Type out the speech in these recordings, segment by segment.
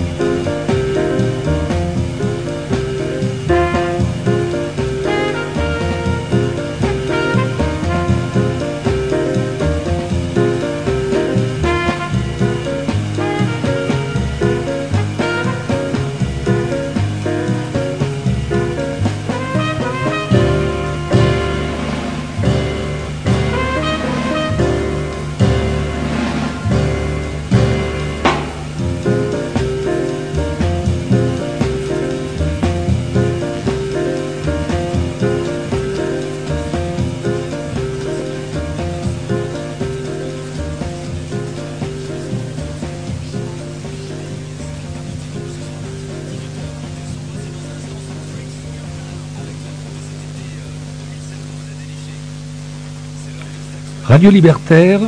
Radio Libertaire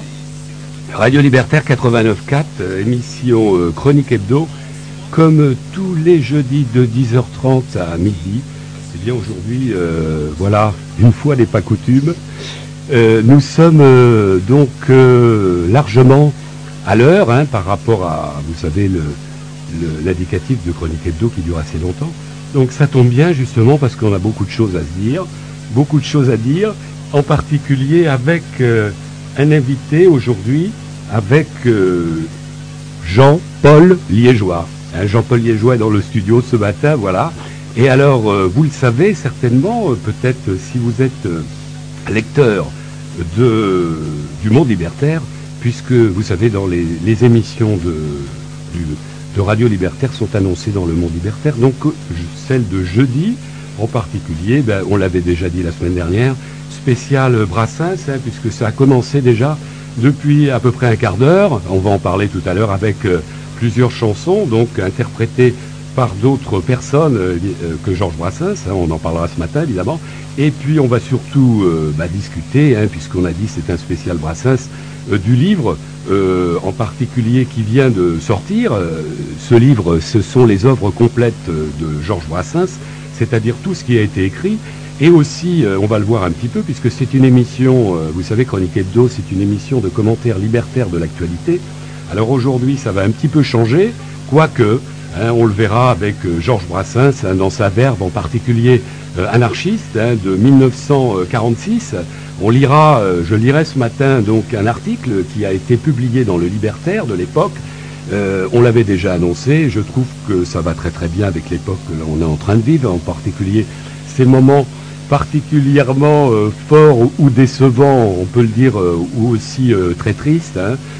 89.4, émission Chronique Hebdo, comme tous les jeudis de 10h30 à midi. Eh bien aujourd'hui, voilà, une fois n'est pas coutume, nous sommes donc largement à l'heure par rapport à, vous savez, l'indicatif de Chronique Hebdo qui dure assez longtemps. Donc ça tombe bien justement parce qu'on a beaucoup de choses à se dire, en particulier avec un invité aujourd'hui, avec Jean-Paul Liégeois. Jean-Paul Liégeois est dans le studio ce matin, voilà. Et alors, vous le savez certainement, peut-être si vous êtes lecteur du Monde Libertaire, puisque vous savez, dans les émissions de Radio Libertaire sont annoncées dans le Monde Libertaire. Donc, celle de jeudi, en particulier, on l'avait déjà dit la semaine dernière, spécial Brassens, puisque ça a commencé déjà depuis à peu près un quart d'heure. On va en parler tout à l'heure avec plusieurs chansons, donc interprétées par d'autres personnes que Georges Brassens. On en parlera ce matin, évidemment. Et puis, on va surtout discuter, puisqu'on a dit c'est un spécial Brassens, du livre, en particulier qui vient de sortir. Ce livre, ce sont les œuvres complètes de Georges Brassens, c'est-à-dire tout ce qui a été écrit. Et aussi, on va le voir un petit peu, puisque c'est une émission, vous savez, Chronique Hebdo, c'est une émission de commentaires libertaires de l'actualité. Alors aujourd'hui, ça va un petit peu changer, quoique, on le verra avec Georges Brassens, dans sa verve, en particulier anarchiste, de 1946. On lira, je lirai ce matin donc un article qui a été publié dans le Libertaire de l'époque. On l'avait déjà annoncé, je trouve que ça va très très bien avec l'époque que l'on est en train de vivre, en particulier ces moments particulièrement forts ou décevants, on peut le dire, ou aussi très tristes,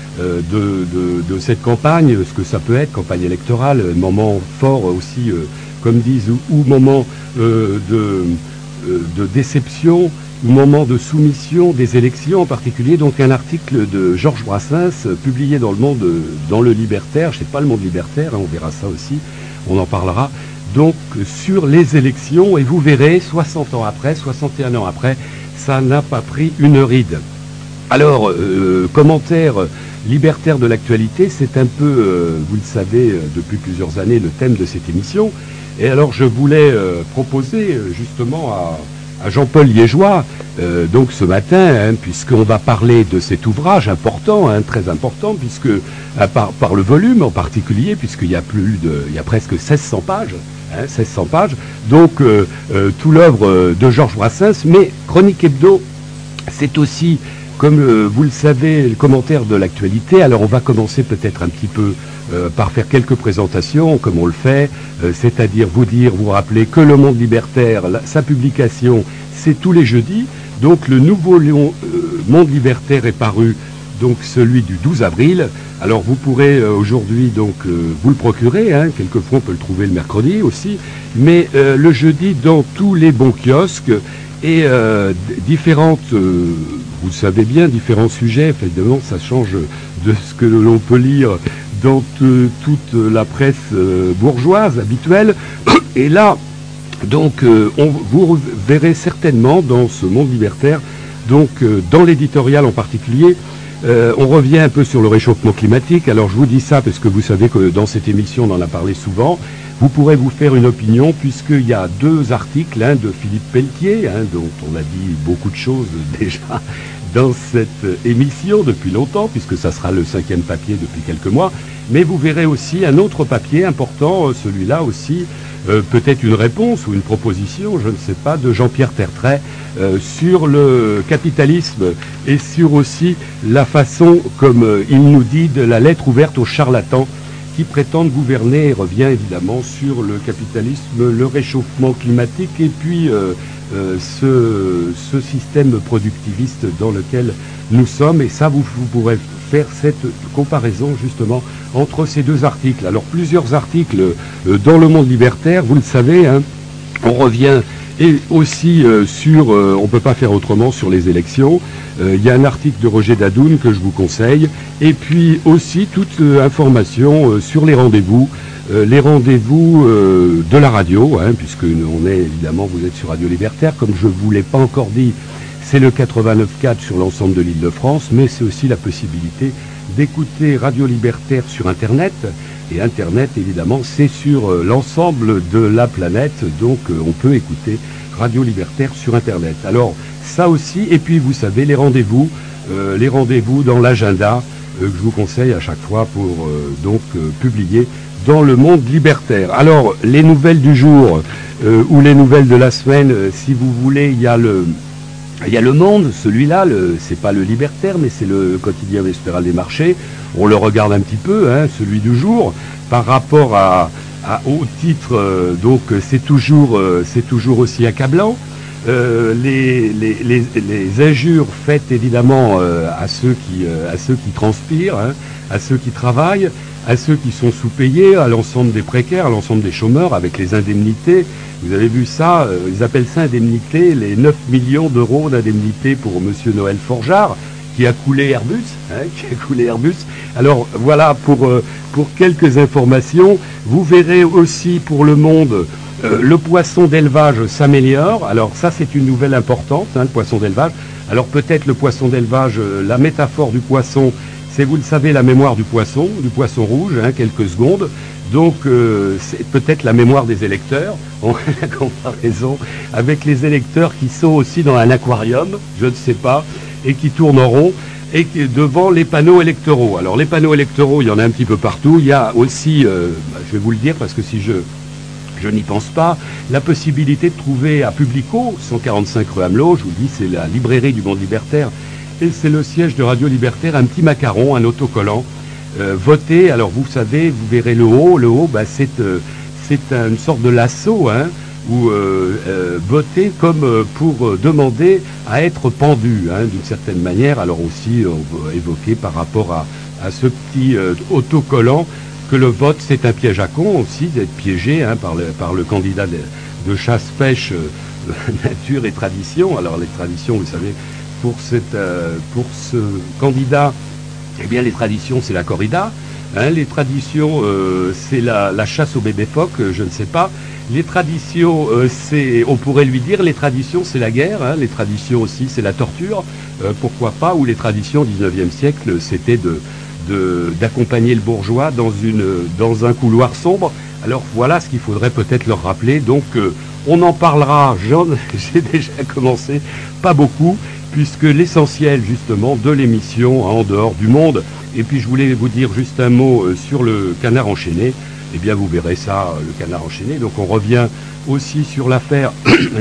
de cette campagne, ce que ça peut être, campagne électorale, moment fort aussi, comme disent, ou moment de déception, ou moment de soumission des élections en particulier. Donc un article de Georges Brassens publié dans le Monde, dans le Libertaire, je sais pas le Monde Libertaire, on verra ça aussi, on en parlera. Donc sur les élections, et vous verrez, 60 ans après, 61 ans après, ça n'a pas pris une ride. Alors, commentaire libertaire de l'actualité, c'est un peu, vous le savez, depuis plusieurs années, le thème de cette émission. Et alors je voulais proposer justement à Jean-Paul Liégeois, donc ce matin, puisqu'on va parler de cet ouvrage important, très important, puisque par le volume en particulier, puisqu'il y a presque 1600 pages. 1600 pages, donc tout l'œuvre de Georges Brassens, mais Chronique Hebdo, c'est aussi, comme vous le savez, le commentaire de l'actualité. Alors on va commencer peut-être un petit peu par faire quelques présentations, comme on le fait, c'est-à-dire vous rappeler que le Monde Libertaire, sa publication, c'est tous les jeudis, donc le nouveau Monde Libertaire est paru, donc celui du 12 avril. Alors vous pourrez aujourd'hui donc vous le procurer, quelquefois on peut le trouver le mercredi aussi, mais le jeudi dans tous les bons kiosques et différentes, vous le savez bien, différents sujets. Évidemment ça change de ce que l'on peut lire dans toute la presse bourgeoise habituelle. Et là, donc vous verrez certainement dans ce Monde Libertaire, donc dans l'éditorial en particulier, On revient un peu sur le réchauffement climatique. Alors je vous dis ça parce que vous savez que dans cette émission, on en a parlé souvent. Vous pourrez vous faire une opinion puisqu'il y a 2 articles, un de Philippe Pelletier, dont on a dit beaucoup de choses déjà dans cette émission depuis longtemps, puisque ça sera le 5e papier depuis quelques mois. Mais vous verrez aussi un autre papier important, celui-là aussi, peut-être une réponse ou une proposition, je ne sais pas, de Jean-Pierre Tertrais sur le capitalisme et sur aussi la façon, comme il nous dit, de la lettre ouverte aux charlatans qui prétendent gouverner, et revient évidemment sur le capitalisme, le réchauffement climatique et puis ce système productiviste dans lequel nous sommes. Et ça, vous pourrez faire cette comparaison justement entre ces 2 articles. Alors plusieurs articles dans le monde libertaire, vous le savez, on revient et aussi sur, on ne peut pas faire autrement, sur les élections. Il y a un article de Roger Dadoun que je vous conseille, et puis aussi toute information sur les rendez-vous de la radio, puisque on est évidemment, vous êtes sur Radio Libertaire, comme je ne vous l'ai pas encore dit, c'est le 89.4 sur l'ensemble de l'Île-de-France, mais c'est aussi la possibilité d'écouter Radio Libertaire sur Internet. Et Internet, évidemment, c'est sur l'ensemble de la planète, donc on peut écouter Radio Libertaire sur Internet. Alors, ça aussi, et puis vous savez, les rendez-vous dans l'agenda que je vous conseille à chaque fois pour publier dans le monde libertaire. Alors, les nouvelles du jour ou les nouvelles de la semaine, si vous voulez, il y a le Monde, celui-là, c'est pas le Libertaire, mais c'est le quotidien Vespéral des marchés. On le regarde un petit peu, celui du jour, par rapport au titre, donc c'est toujours aussi accablant. Les injures faites évidemment à ceux qui transpirent, à ceux qui travaillent, à ceux qui sont sous-payés, à l'ensemble des précaires, à l'ensemble des chômeurs, avec les indemnités. Vous avez vu ça, ils appellent ça indemnité, les 9 millions d'euros d'indemnité pour Monsieur Noël Forgeard, qui a coulé Airbus. Alors voilà, pour quelques informations, vous verrez aussi pour le Monde, le poisson d'élevage s'améliore. Alors ça, c'est une nouvelle importante, le poisson d'élevage. Alors peut-être le poisson d'élevage, la métaphore du poisson, c'est, vous le savez, la mémoire du poisson rouge, quelques secondes. Donc c'est peut-être la mémoire des électeurs, on a la comparaison avec les électeurs qui sont aussi dans un aquarium, je ne sais pas, et qui tournent en rond, et devant les panneaux électoraux. Alors les panneaux électoraux, il y en a un petit peu partout. Il y a aussi, je vais vous le dire parce que si je n'y pense pas, la possibilité de trouver à Publico, 145 rue Amelot, je vous dis, c'est la librairie du Monde Libertaire, et c'est le siège de Radio Libertaire, un petit macaron, un autocollant, voter. Alors vous savez, vous verrez le haut, c'est une sorte de lasso, ou voter comme pour demander à être pendu, d'une certaine manière. Alors aussi, on va évoquer par rapport à ce petit autocollant que le vote, c'est un piège à con aussi, d'être piégé par le candidat de chasse-pêche nature et tradition. Alors les traditions, vous savez, pour ce candidat, eh bien les traditions, c'est la corrida. Les traditions, c'est la chasse au bébé phoque, je ne sais pas. Les traditions, on pourrait lui dire, les traditions, c'est la guerre. Les traditions aussi, c'est la torture. Pourquoi pas. Ou les traditions au XIXe siècle, c'était d'accompagner le bourgeois dans un couloir sombre. Alors voilà ce qu'il faudrait peut-être leur rappeler. Donc on en parlera, j'ai déjà commencé, pas beaucoup, puisque l'essentiel justement de l'émission en dehors du monde. Et puis je voulais vous dire juste un mot sur le canard enchaîné. Eh bien vous verrez ça, le canard enchaîné. Donc on revient aussi sur l'affaire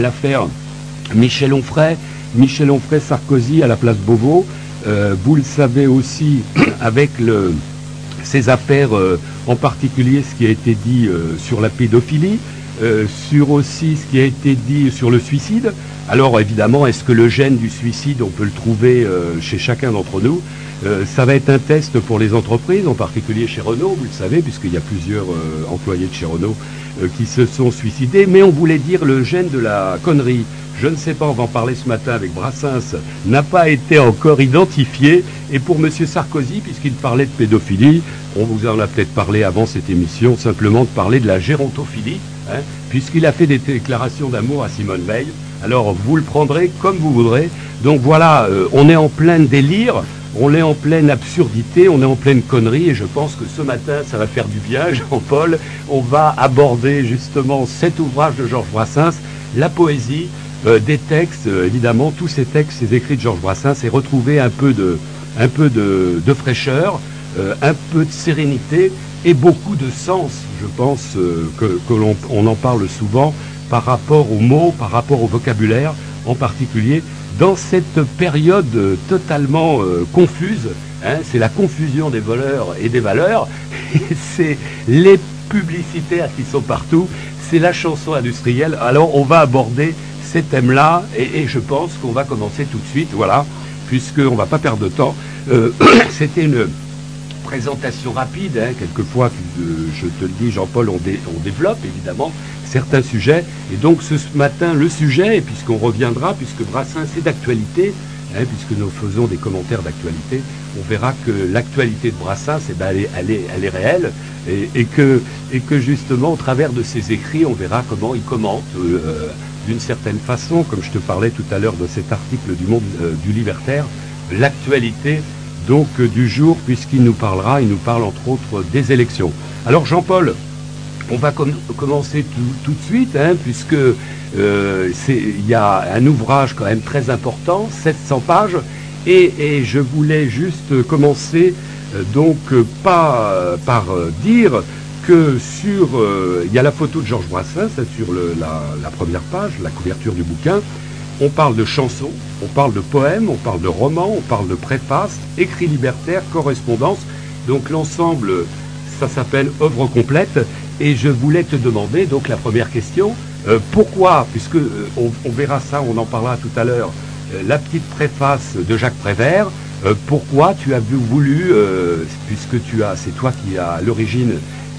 Michel Onfray Sarkozy à la place Beauvau. Vous le savez aussi avec ces affaires, en particulier ce qui a été dit sur la pédophilie, sur aussi ce qui a été dit sur le suicide. Alors évidemment, est-ce que le gène du suicide, on peut le trouver chez chacun d'entre nous? Ça va être un test pour les entreprises, en particulier chez Renault, vous le savez, puisqu'il y a plusieurs employés de chez Renault qui se sont suicidés. Mais on voulait dire le gène de la connerie. Je ne sais pas, on va en parler ce matin avec Brassens, n'a pas été encore identifié. Et pour M. Sarkozy, puisqu'il parlait de pédophilie, on vous en a peut-être parlé avant cette émission, simplement de parler de la gérontophilie, puisqu'il a fait des déclarations d'amour à Simone Veil. Alors vous le prendrez comme vous voudrez. Donc voilà, on est en plein délire. on est en pleine absurdité, on est en pleine connerie, et je pense que ce matin, ça va faire du bien, Jean-Paul. On va aborder justement cet ouvrage de Georges Brassens, la poésie, des textes, évidemment, tous ces textes, ces écrits de Georges Brassens, et retrouver un peu de fraîcheur, un peu de sérénité et beaucoup de sens. Je pense que l'on en parle souvent par rapport aux mots, par rapport au vocabulaire, en particulier dans cette période totalement confuse. C'est la confusion des voleurs et des valeurs. C'est les publicitaires qui sont partout. C'est la chanson industrielle. Alors on va aborder ces thèmes-là et je pense qu'on va commencer tout de suite. Voilà, puisqu'on ne va pas perdre de temps. C'était une présentation rapide. Quelquefois, je te le dis, Jean-Paul, on développe évidemment certains sujets. Et donc ce matin, le sujet, et puisqu'on reviendra, puisque Brassens est d'actualité, puisque nous faisons des commentaires d'actualité, on verra que l'actualité de Brassens, elle est réelle, et que justement, au travers de ses écrits, on verra comment il commente d'une certaine façon, comme je te parlais tout à l'heure de cet article du Monde du Libertaire, l'actualité donc du jour, puisqu'il nous parle entre autres des élections. Alors Jean-Paul, on va commencer tout de suite, puisque il y a un ouvrage quand même très important, 700 pages, et je voulais juste commencer par dire que il y a la photo de Georges Brassens sur la première page, la couverture du bouquin. On parle de chansons, on parle de poèmes, on parle de romans, on parle de préfaces, écrits libertaires, correspondances. Donc l'ensemble, ça s'appelle œuvre complète. Et je voulais te demander, donc la première question, pourquoi, puisque on verra ça, on en parlera tout à l'heure, la petite préface de Jacques Prévert, pourquoi tu as voulu, puisque c'est toi qui as l'origine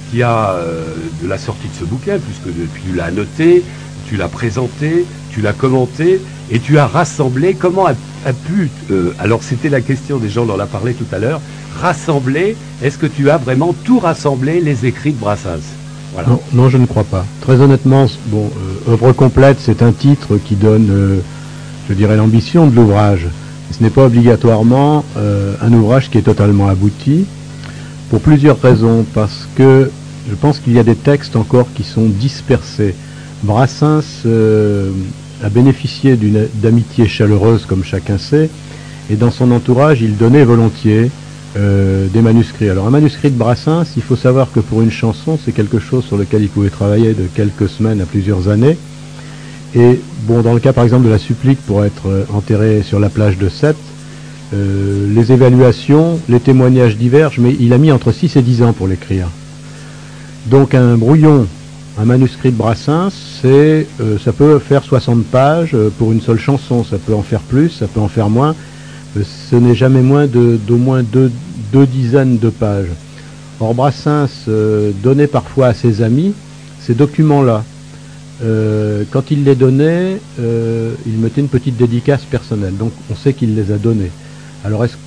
de la sortie de ce bouquin, puisque tu l'as noté, tu l'as présenté, tu l'as commenté, et tu as rassemblé, comment a pu, alors c'était la question des gens, on en a parlé tout à l'heure, rassembler, est-ce que tu as vraiment tout rassemblé, les écrits de Brassens? Voilà. Non, je ne crois pas. Très honnêtement, œuvre complète, c'est un titre qui donne, je dirais, l'ambition de l'ouvrage. Ce n'est pas obligatoirement un ouvrage qui est totalement abouti, pour plusieurs raisons, parce que je pense qu'il y a des textes encore qui sont dispersés. Brassens a bénéficié d'amitié chaleureuse, comme chacun sait, et dans son entourage, il donnait volontiers des manuscrits. Alors un manuscrit de Brassens, il faut savoir que pour une chanson, c'est quelque chose sur lequel il pouvait travailler de quelques semaines à plusieurs années. Et bon, dans le cas par exemple de la supplique pour être enterré sur la plage de Sète, les évaluations, les témoignages divergent, mais il a mis entre 6 et 10 ans pour l'écrire. Donc un brouillon, un manuscrit de Brassens, ça peut faire 60 pages pour une seule chanson, ça peut en faire plus, ça peut en faire moins. Ce n'est jamais moins d'au moins deux dizaines de pages. Or Brassens donnait parfois à ses amis ces documents-là. Quand il les donnait, il mettait une petite dédicace personnelle. Donc on sait qu'il les a donnés. Alors est-ce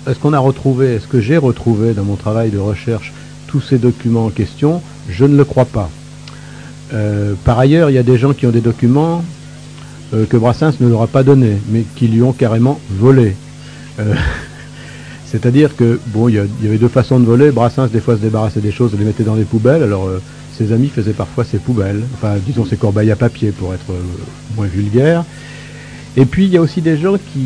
que j'ai retrouvé dans mon travail de recherche tous ces documents en question? Je ne le crois pas. Par ailleurs, il y a des gens qui ont des documents que Brassens ne leur a pas donnés, mais qui lui ont carrément volé. C'est-à-dire que, bon, il y avait deux façons de voler. Brassens, des fois, se débarrassait des choses et les mettait dans les poubelles. Alors, ses amis faisaient parfois ses poubelles. Enfin, disons ses corbeilles à papier, pour être moins vulgaire. Et puis, il y a aussi des gens qui,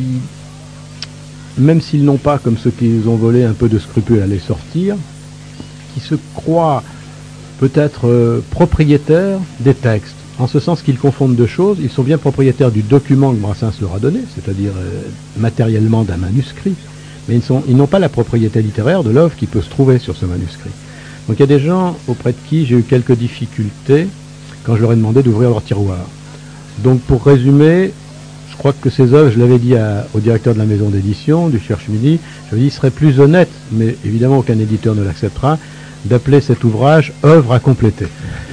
même s'ils n'ont pas, comme ceux qui ont volé, un peu de scrupule à les sortir, qui se croient peut-être propriétaires des textes. En ce sens qu'ils confondent deux choses. Ils sont bien propriétaires du document que Brassens leur a donné, c'est-à-dire matériellement d'un manuscrit, mais ils n'ont pas la propriété littéraire de l'œuvre qui peut se trouver sur ce manuscrit. Donc il y a des gens auprès de qui j'ai eu quelques difficultés quand je leur ai demandé d'ouvrir leur tiroir. Donc pour résumer, je crois que ces œuvres, je l'avais dit au directeur de la maison d'édition, du Cherche-Midi, je lui ai dit, il serait plus honnête, mais évidemment aucun éditeur ne l'acceptera, d'appeler cet ouvrage « œuvre à compléter ».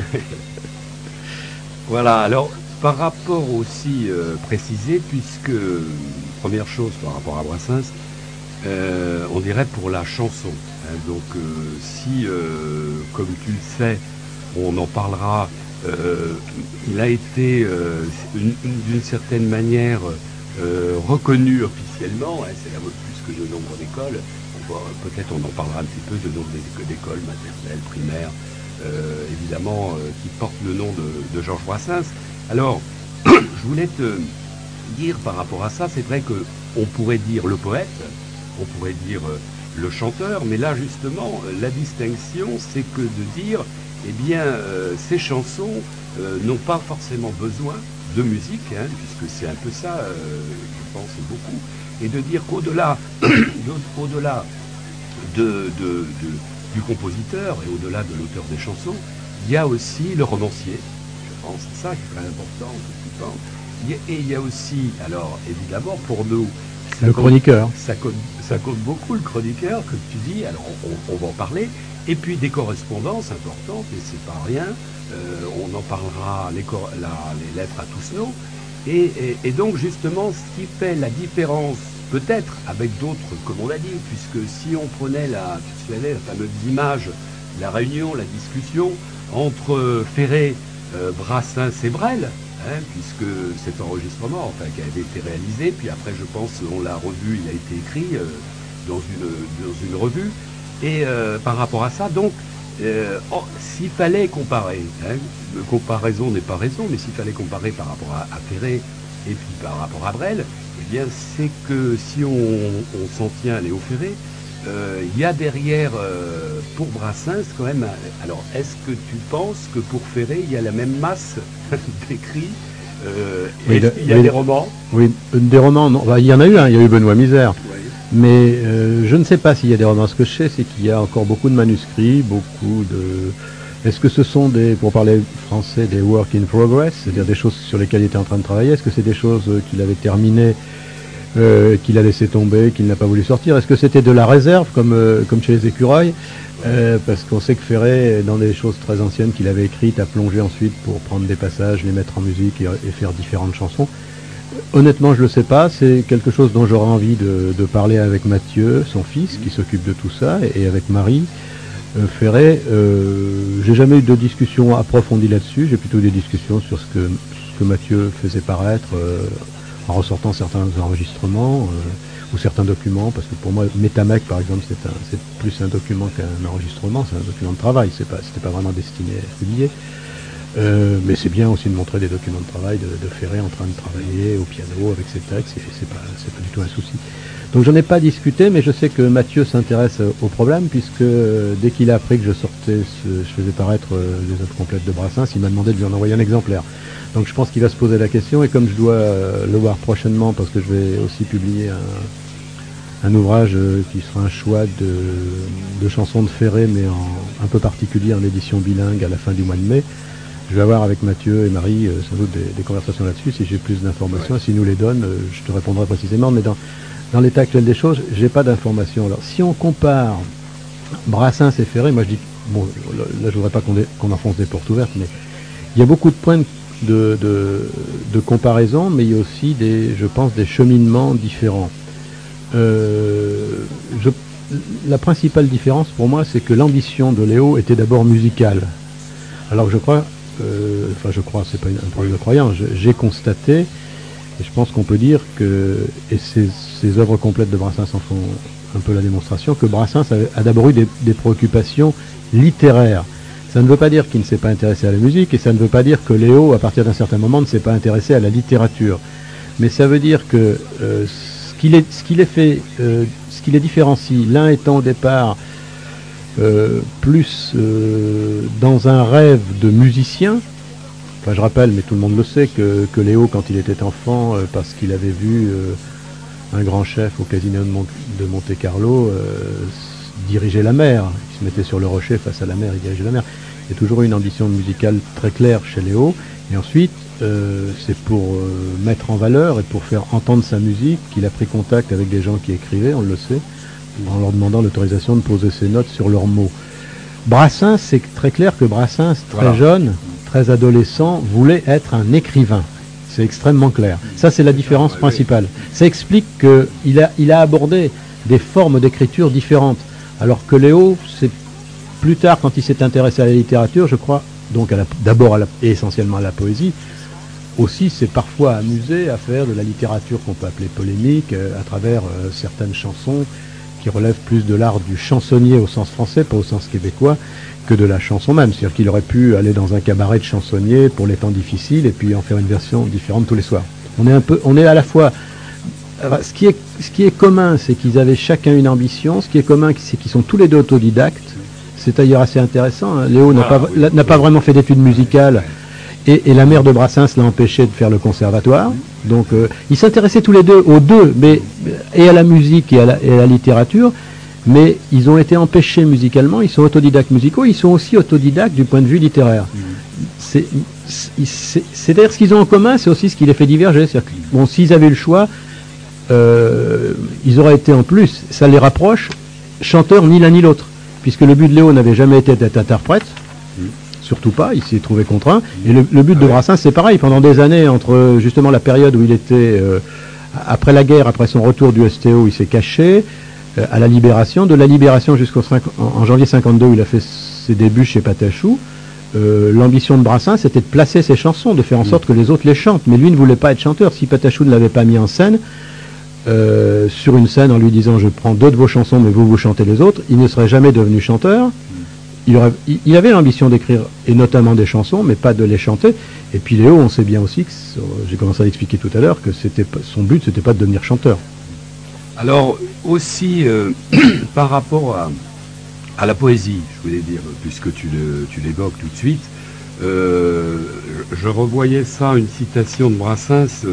Voilà, alors par rapport aussi précisé, puisque première chose par rapport à Brassens, on dirait pour la chanson. Donc si, comme tu le sais, on en parlera, il a été d'une certaine manière reconnu officiellement, c'est la mode plus puisque de nombre d'écoles, peut-être on en parlera un petit peu, de nombre d'écoles maternelles, primaires, évidemment, qui portent le nom de Georges Brassens. Alors, je voulais te dire par rapport à ça, c'est vrai qu'on pourrait dire le poète, on pourrait dire le chanteur, mais là justement, la distinction, c'est que de dire, eh bien, ces chansons n'ont pas forcément besoin de musique, hein, puisque c'est un peu ça, je pense beaucoup, et de dire qu'au-delà au-delà du compositeur et au-delà de l'auteur des chansons, il y a aussi le romancier, je pense, c'est ça qui est très important, tout le temps. Et il y a aussi, alors évidemment pour nous, le chroniqueur. Ça compte beaucoup, le chroniqueur, comme tu dis, alors on va en parler, et puis des correspondances importantes, et c'est pas rien, on en parlera, les lettres à tous nos, et donc justement ce qui fait la différence, peut-être avec d'autres, comme on l'a dit, puisque si on prenait la fameuse image, la réunion, la discussion entre Ferré, Brassens et Brel, hein, puisque cet enregistrement, enfin, qui avait été réalisé, puis après, je pense, on l'a revu, il a été écrit dans une revue, et par rapport à ça, donc, s'il fallait comparer, hein, comparaison n'est pas raison, mais s'il fallait comparer par rapport à Ferré et puis par rapport à Brel, eh bien, c'est que si on s'en tient à Léo Ferré, il y a derrière, pour Brassens, quand même, alors, est-ce que tu penses que pour Ferré, il y a la même masse d'écrits oui, il y a des romans? Oui, des romans, non. Bah, il y en a eu, hein, il y a eu Benoît Misère. Oui. Mais je ne sais pas s'il y a des romans. Ce que je sais, c'est qu'il y a encore beaucoup de manuscrits, beaucoup de... Est-ce que ce sont pour parler français, des work in progress, c'est-à-dire des choses sur lesquelles il était en train de travailler? Est-ce que c'est des choses qu'il avait terminées, qu'il a laissé tomber, qu'il n'a pas voulu sortir? Est-ce que c'était de la réserve, comme chez les écureuils? Parce qu'on sait que Ferré, dans des choses très anciennes qu'il avait écrites, a plongé ensuite pour prendre des passages, les mettre en musique et faire différentes chansons. Honnêtement, je ne le sais pas. C'est quelque chose dont j'aurais envie de parler avec Mathieu, son fils, qui s'occupe de tout ça, et avec Marie. Ferré, j'ai jamais eu de discussion approfondie là-dessus. J'ai plutôt des discussions sur ce que Mathieu faisait paraître en ressortant certains enregistrements ou certains documents, parce que pour moi, Métamec, par exemple, c'est plus un document qu'un enregistrement, c'est un document de travail. C'était pas vraiment destiné à être publié. Mais c'est bien aussi de montrer des documents de travail de Ferré en train de travailler au piano avec ses textes, c'est pas du tout un souci. Donc j'en ai pas discuté, mais je sais que Mathieu s'intéresse au problème, puisque dès qu'il a appris que je faisais paraître les œuvres complètes de Brassens, il m'a demandé de lui en envoyer un exemplaire. Donc je pense qu'il va se poser la question, et comme je dois le voir prochainement, parce que je vais aussi publier un ouvrage qui sera un choix de chansons de Ferré, mais un peu particulier, en édition bilingue à la fin du mois de mai. Je vais avoir avec Mathieu et Marie sans doute des conversations là-dessus. Si j'ai plus d'informations, s'ils nous les donnent, je te répondrai précisément. Mais dans l'état actuel des choses, j'ai pas d'informations. Alors, si on compare Brassens et Ferré, moi je dis, bon, là je voudrais pas qu'on enfonce des portes ouvertes, mais il y a beaucoup de points de comparaison, mais il y a aussi je pense, des cheminements différents. La principale différence pour moi, c'est que l'ambition de Léo était d'abord musicale. Alors que je crois, c'est pas un problème de croyance, j'ai constaté, et je pense qu'on peut dire que, et ces œuvres complètes de Brassens en font un peu la démonstration, que Brassens a d'abord eu des préoccupations littéraires. Ça ne veut pas dire qu'il ne s'est pas intéressé à la musique, et ça ne veut pas dire que Léo, à partir d'un certain moment, ne s'est pas intéressé à la littérature. Mais ça veut dire que ce qui les différencie, l'un étant au départ plus dans un rêve de musicien. Enfin, je rappelle, mais tout le monde le sait, que Léo, quand il était enfant, parce qu'il avait vu un grand chef au casino de Monte-Carlo diriger la mer, il se mettait sur le rocher face à la mer, il dirigeait la mer. Il y a toujours eu une ambition musicale très claire chez Léo, et ensuite c'est pour mettre en valeur et pour faire entendre sa musique qu'il a pris contact avec des gens qui écrivaient, on le sait, en leur demandant l'autorisation de poser ses notes sur leurs mots. Brassens, c'est très clair que Brassens, très jeune, très adolescent, voulait être un écrivain. C'est extrêmement clair. Ça, c'est la différence principale. Ça explique qu'il a abordé des formes d'écriture différentes. Alors que Léo, c'est plus tard, quand il s'est intéressé à la littérature, je crois, donc d'abord et essentiellement à la poésie, aussi s'est parfois amusé à faire de la littérature qu'on peut appeler polémique à travers certaines chansons qui relèvent plus de l'art du chansonnier au sens français, pas au sens québécois, que de la chanson même. C'est-à-dire qu'il aurait pu aller dans un cabaret de chansonnier pour les temps difficiles et puis en faire une version différente tous les soirs. On est à la fois... Ce qui est commun, c'est qu'ils avaient chacun une ambition. Ce qui est commun, c'est qu'ils sont tous les deux autodidactes. C'est d'ailleurs assez intéressant. Hein. Léo n'a pas vraiment fait d'études musicales. Et la mère de Brassens l'a empêché de faire le conservatoire. Donc, ils s'intéressaient tous les deux aux deux, et à la musique et à la littérature. Mais ils ont été empêchés musicalement. Ils sont autodidactes musicaux. Ils sont aussi autodidactes du point de vue littéraire. C'est-à-dire ce qu'ils ont en commun, c'est aussi ce qui les fait diverger. C'est-à-dire que, bon, s'ils avaient eu le choix, ils auraient été en plus, ça les rapproche, chanteurs ni l'un ni l'autre, puisque le but de Léo n'avait jamais été d'être interprète, surtout pas, il s'est trouvé contraint, et le but de Brassens c'est pareil, pendant des années, entre justement la période où il était, après la guerre, après son retour du STO, il s'est caché, à la Libération, de la Libération en janvier 52 où il a fait ses débuts chez Patachou, l'ambition de Brassens c'était de placer ses chansons, de faire en sorte que les autres les chantent, mais lui ne voulait pas être chanteur. Si Patachou ne l'avait pas mis en scène, sur une scène en lui disant je prends deux de vos chansons mais vous chantez les autres, il ne serait jamais devenu chanteur. Il avait l'ambition d'écrire et notamment des chansons mais pas de les chanter. Et puis Léo, on sait bien aussi que j'ai commencé à l'expliquer tout à l'heure que son but c'était pas de devenir chanteur. Alors aussi par rapport à la poésie, je voulais dire, puisque tu l'évoques tout de suite, je revoyais ça, une citation de Brassens.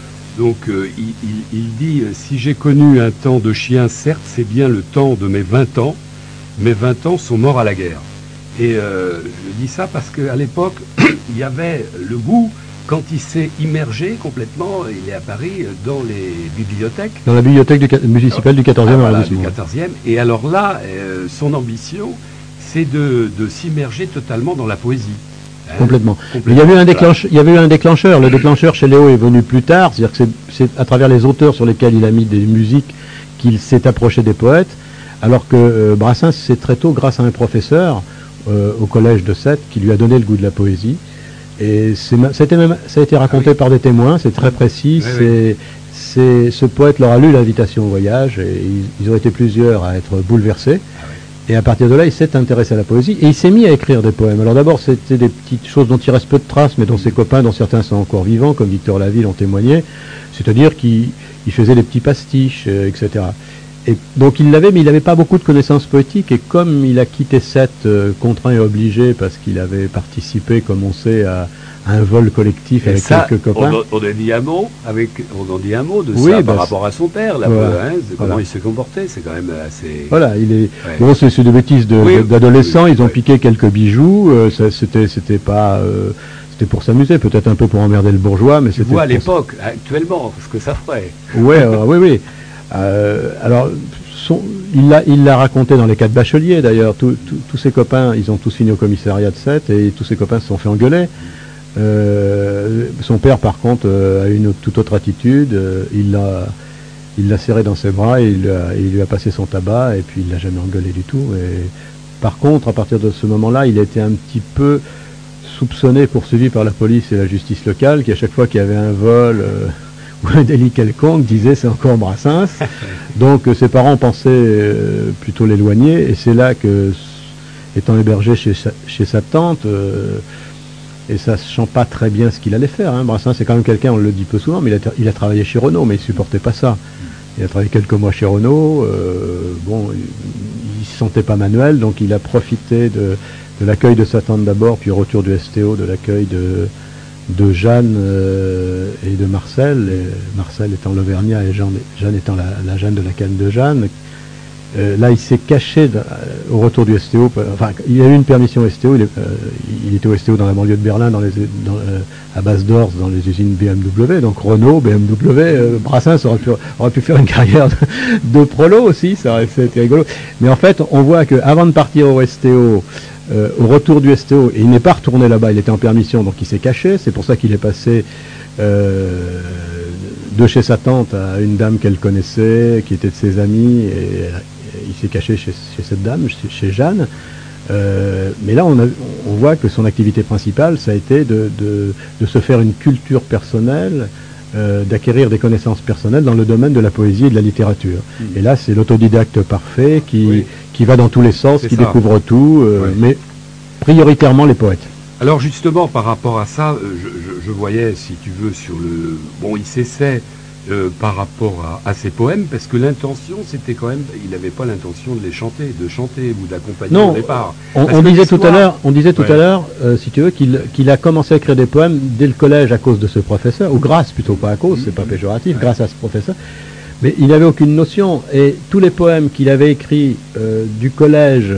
Il dit « Si j'ai connu un temps de chien, certes, c'est bien le temps de mes 20 ans. Mes 20 ans sont morts à la guerre. » Et je dis ça parce qu'à l'époque, il y avait le goût, quand il s'est immergé complètement, il est à Paris, dans les bibliothèques. Dans la bibliothèque municipale du 14e arrondissement. Du 14e. Et alors là, son ambition, c'est de s'immerger totalement dans la poésie. Complètement. Mais il y avait eu un déclencheur. Le déclencheur chez Léo est venu plus tard. C'est-à-dire que c'est à travers les auteurs sur lesquels il a mis des musiques qu'il s'est approché des poètes. Alors que Brassens, c'est très tôt grâce à un professeur au collège de Sète qui lui a donné le goût de la poésie. Et ça a été raconté par des témoins. C'est très précis. Ce poète leur a lu l'invitation au voyage et ils ont été plusieurs à être bouleversés. Et à partir de là, il s'est intéressé à la poésie et il s'est mis à écrire des poèmes. Alors d'abord, c'était des petites choses dont il reste peu de traces, mais dont ses copains, dont certains sont encore vivants, comme Victor Laville, ont témoigné. C'est-à-dire qu'il faisait des petits pastiches, etc. Et donc il l'avait, mais il n'avait pas beaucoup de connaissances poétiques. Et comme il a quitté Sète contraint et obligé, parce qu'il avait participé, comme on sait, à un vol collectif et avec ça, quelques copains. On en dit un mot de ça par rapport à son père, là, voilà, comment il s'est comporté, c'est quand même assez... Voilà, bon, c'est des bêtises d'adolescents, ils ont piqué quelques bijoux, c'était pas... c'était pour s'amuser, peut-être un peu pour emmerder le bourgeois, mais c'était... Tu vois à l'époque, actuellement, ce que ça ferait. Oui. Alors, il l'a raconté dans les 4 bacheliers, d'ailleurs. Tous ses copains, ils ont tous fini au commissariat de Sète, et tous ses copains se sont fait engueuler. Son père, par contre, a une toute autre attitude. Il l'a serré dans ses bras et il lui a passé son tabac et puis il l'a jamais engueulé du tout. Et par contre, à partir de ce moment-là, il a été un petit peu soupçonné, poursuivi par la police et la justice locale, qui à chaque fois qu'il y avait un vol ou un délit quelconque, disait c'est encore Brassens. Donc ses parents pensaient plutôt l'éloigner et c'est là que, étant hébergé chez sa tante, et sachant pas très bien ce qu'il allait faire. Hein. Brassens, c'est quand même quelqu'un, on le dit peu souvent, mais il a travaillé chez Renault, mais il supportait pas ça. Il a travaillé quelques mois chez Renault, il se sentait pas manuel, donc il a profité de l'accueil de sa tante d'abord, puis au retour du STO, de l'accueil de Jeanne et de Marcel, et Marcel étant l'Auvergnat et Jeanne étant la Jeanne de la canne de Jeanne. Là, il s'est caché au retour du STO. Enfin, il a eu une permission STO. Il était au STO dans la banlieue de Berlin, à Base-d'Ors, dans les usines BMW. Donc Renault, BMW, Brassens aurait pu faire une carrière de prolo aussi. Ça aurait été rigolo. Mais en fait, on voit qu'avant de partir au STO, au retour du STO, et il n'est pas retourné là-bas. Il était en permission, donc il s'est caché. C'est pour ça qu'il est passé de chez sa tante à une dame qu'elle connaissait, qui était de ses amis, et il s'est caché chez cette dame, chez Jeanne. Mais là, on voit que son activité principale, ça a été de se faire une culture personnelle, d'acquérir des connaissances personnelles dans le domaine de la poésie et de la littérature. Et là, c'est l'autodidacte parfait qui va dans tous les sens, qui découvre tout, mais prioritairement les poètes. Alors justement, par rapport à ça, je voyais, si tu veux, sur le... Bon, il s'essaie par rapport à ses poèmes, parce que l'intention, c'était quand même... Il n'avait pas l'intention de les chanter, ou d'accompagner au départ. On disait tout à l'heure, si tu veux, qu'il a commencé à écrire des poèmes dès le collège à cause de ce professeur, ou grâce plutôt, pas à cause, c'est pas péjoratif, grâce à ce professeur. Mais il n'avait aucune notion, et tous les poèmes qu'il avait écrits du collège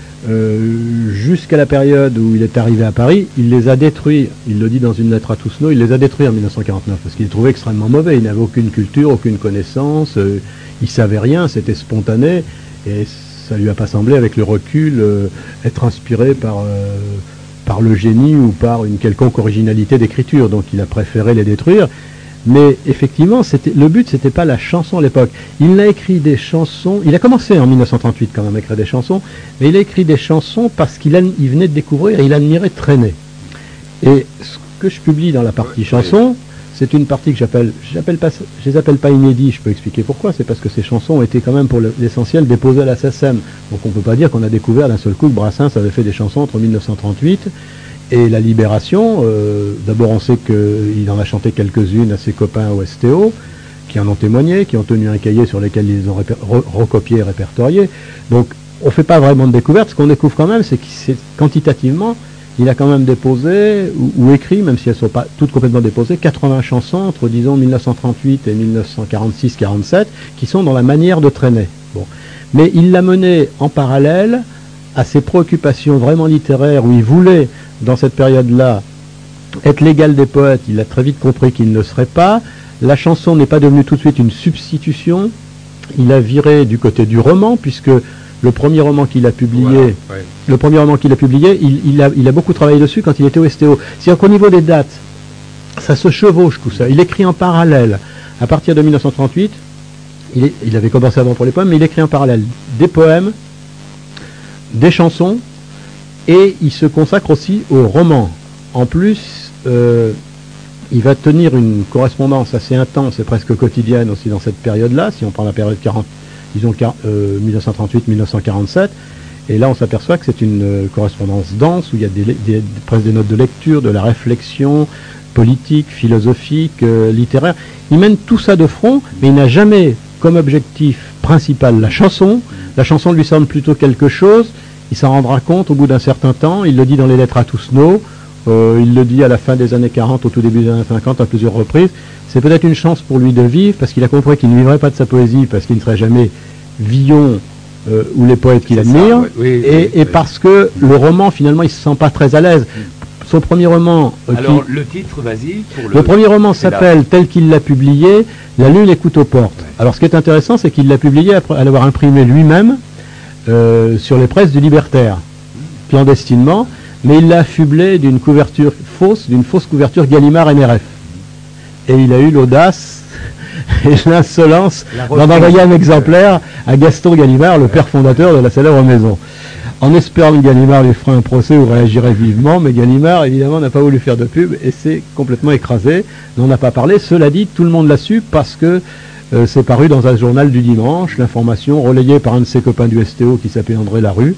jusqu'à la période où il est arrivé à Paris, il les a détruits. Il le dit dans une lettre à Toussaint, il les a détruits en 1949 parce qu'il les trouvait extrêmement mauvais. Il n'avait aucune culture, aucune connaissance, il savait rien, c'était spontané et ça lui a pas semblé avec le recul être inspiré par le génie ou par une quelconque originalité d'écriture. Donc il a préféré les détruire. Mais effectivement, le but, c'était pas la chanson à l'époque. Il a écrit des chansons, il a commencé en 1938 quand même à écrire des chansons, mais il a écrit des chansons parce qu'il venait de découvrir et il admirait Trenet. Et ce que je publie dans la partie chanson, c'est une partie que je les appelle pas inédits, je peux expliquer pourquoi, c'est parce que ces chansons ont été quand même pour l'essentiel déposées à la SACEM. Donc on peut pas dire qu'on a découvert d'un seul coup que Brassens avait fait des chansons entre 1938 et la Libération. D'abord, on sait qu'il en a chanté quelques-unes à ses copains au STO, qui en ont témoigné, qui ont tenu un cahier sur lequel ils les ont recopiés et répertoriés. Donc, on ne fait pas vraiment de découverte. Ce qu'on découvre quand même, c'est que quantitativement, il a quand même déposé, ou écrit, même si elles ne sont pas toutes complètement déposées, 80 chansons entre, disons, 1938 et 1946-47, qui sont dans la manière de Trenet. Bon. Mais il l'a mené en parallèle à ses préoccupations vraiment littéraires, où il voulait, dans cette période-là, être l'égal des poètes. Il a très vite compris qu'il ne le serait pas. La chanson n'est pas devenue tout de suite une substitution. Il a viré du côté du roman, puisque le premier roman qu'il a publié, il a beaucoup travaillé dessus quand il était au STO. C'est-à-dire qu'au niveau des dates, ça se chevauche tout ça. Il écrit en parallèle. À partir de 1938, il avait commencé avant pour les poèmes, mais il écrit en parallèle des poèmes, des chansons, et il se consacre aussi au roman. En plus, il va tenir une correspondance assez intense et presque quotidienne aussi dans cette période-là, si on prend la période 1938-1947. Et là, on s'aperçoit que c'est une correspondance dense, où il y a presque des notes de lecture, de la réflexion politique, philosophique, littéraire. Il mène tout ça de front, mais il n'a jamais comme objectif principal la chanson. La chanson lui semble plutôt quelque chose. Il s'en rendra compte au bout d'un certain temps. Il le dit dans les lettres à Toussaint, il le dit à la fin des années 40, au tout début des années 50, à plusieurs reprises. C'est peut-être une chance pour lui de vivre, parce qu'il a compris qu'il ne vivrait pas de sa poésie, parce qu'il ne serait jamais Villon ou les poètes qu'il admire, et parce que le roman, finalement, il ne se sent pas très à l'aise. Son premier roman... Alors, le titre, vas-y. Le premier roman s'appelle, tel qu'il l'a publié, La lune écoute aux portes. Ouais. Alors, ce qui est intéressant, c'est qu'il l'a publié après l'avoir imprimé lui-même, sur les presses du Libertaire, clandestinement, mais il l'a affublé d'une couverture fausse, d'une fausse couverture Gallimard NRF. Et il a eu l'audace et l'insolence d'en envoyer un exemplaire à Gaston Gallimard, le père fondateur de la célèbre maison. En espérant que Gallimard lui fera un procès ou réagirait vivement, mais Gallimard, évidemment, n'a pas voulu faire de pub et s'est complètement écrasé. On n'a pas parlé. Cela dit, tout le monde l'a su parce que c'est paru dans un journal du dimanche, l'information relayée par un de ses copains du STO qui s'appelait André Larue.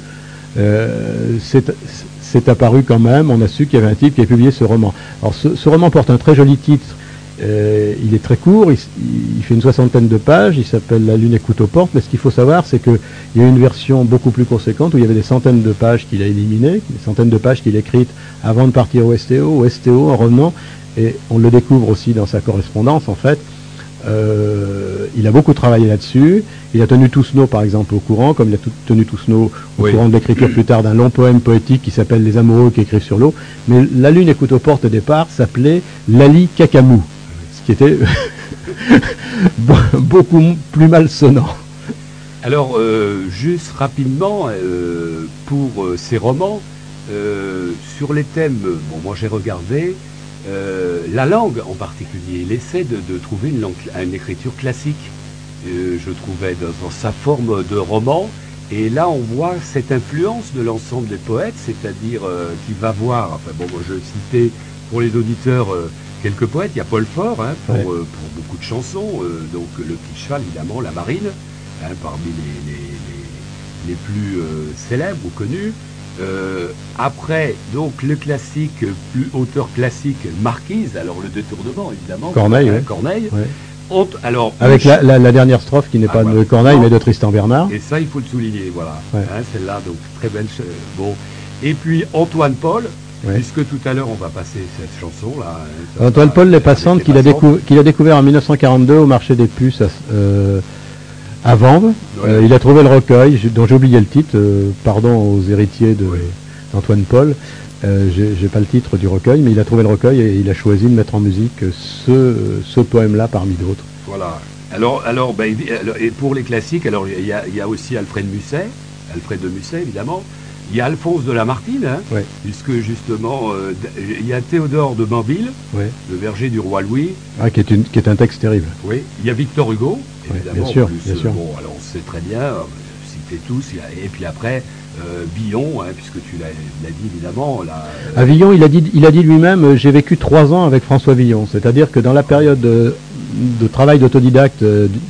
C'est apparu quand même, on a su qu'il y avait un type qui avait publié ce roman. Alors ce roman porte un très joli titre, il est très court, il fait une 60aine de pages, il s'appelle La lune écoute aux portes, mais ce qu'il faut savoir, c'est qu'il y a une version beaucoup plus conséquente où il y avait des centaines de pages qu'il a éliminées, des centaines de pages qu'il a écrites avant de partir au STO en revenant, et on le découvre aussi dans sa correspondance en fait. Il a beaucoup travaillé là-dessus. Il a tenu Toussaint, par exemple, au courant, comme il a tenu Toussaint au courant de l'écriture plus tard d'un long poème poétique qui s'appelle Les amoureux qui écrivent sur l'eau. Mais La lune écoute aux portes au départ s'appelait Lali Kakamou, ce qui était beaucoup plus malsonnant. Alors, juste rapidement, pour ces romans, sur les thèmes, bon, moi j'ai regardé, la langue en particulier, il essaie de trouver une écriture classique. Je trouvais dans sa forme de roman, Et là, on voit cette influence de l'ensemble des poètes, c'est-à-dire qui va voir, enfin bon, moi, je citais pour les auditeurs quelques poètes, il y a Paul Fort pour beaucoup de chansons, donc Le Petit Cheval, évidemment, La Marine, parmi les plus célèbres ou connus. Après, donc le classique, plus auteur classique, Marquise, alors le détournement, évidemment. Corneille, Corneille. Ouais. Alors, avec la dernière strophe qui n'est pas voilà. de Corneille mais de Tristan Bernard. Et ça, il faut le souligner, voilà. Ouais. Celle-là, donc très belle. Bon. Et puis Antoine Paul, Ouais. puisque tout à l'heure on va passer cette chanson-là. Antoine Paul, Les Passantes, qu'il a découvert en 1942 au marché des puces à Vanves. Ouais. Il a trouvé le recueil, dont j'ai oublié le titre, pardon aux héritiers d'Antoine Paul. J'ai pas le titre du recueil, mais il a trouvé le recueil et il a choisi de mettre en musique ce poème-là parmi d'autres. Voilà. Alors, et pour les classiques, alors il y a aussi Alfred de Musset, évidemment. Il y a Alphonse de Lamartine, puisque justement, il y a Théodore de Banville, le verger du roi Louis. Qui est un texte terrible. Oui. Il y a Victor Hugo, évidemment. Bien sûr, plus, bien sûr. Bon, alors on sait très bien, citez tous. Et puis après, Villon, puisque tu l'as dit évidemment. À Villon, il a dit lui-même, j'ai vécu 3 ans avec François Villon. C'est-à-dire que dans la période de travail d'autodidacte,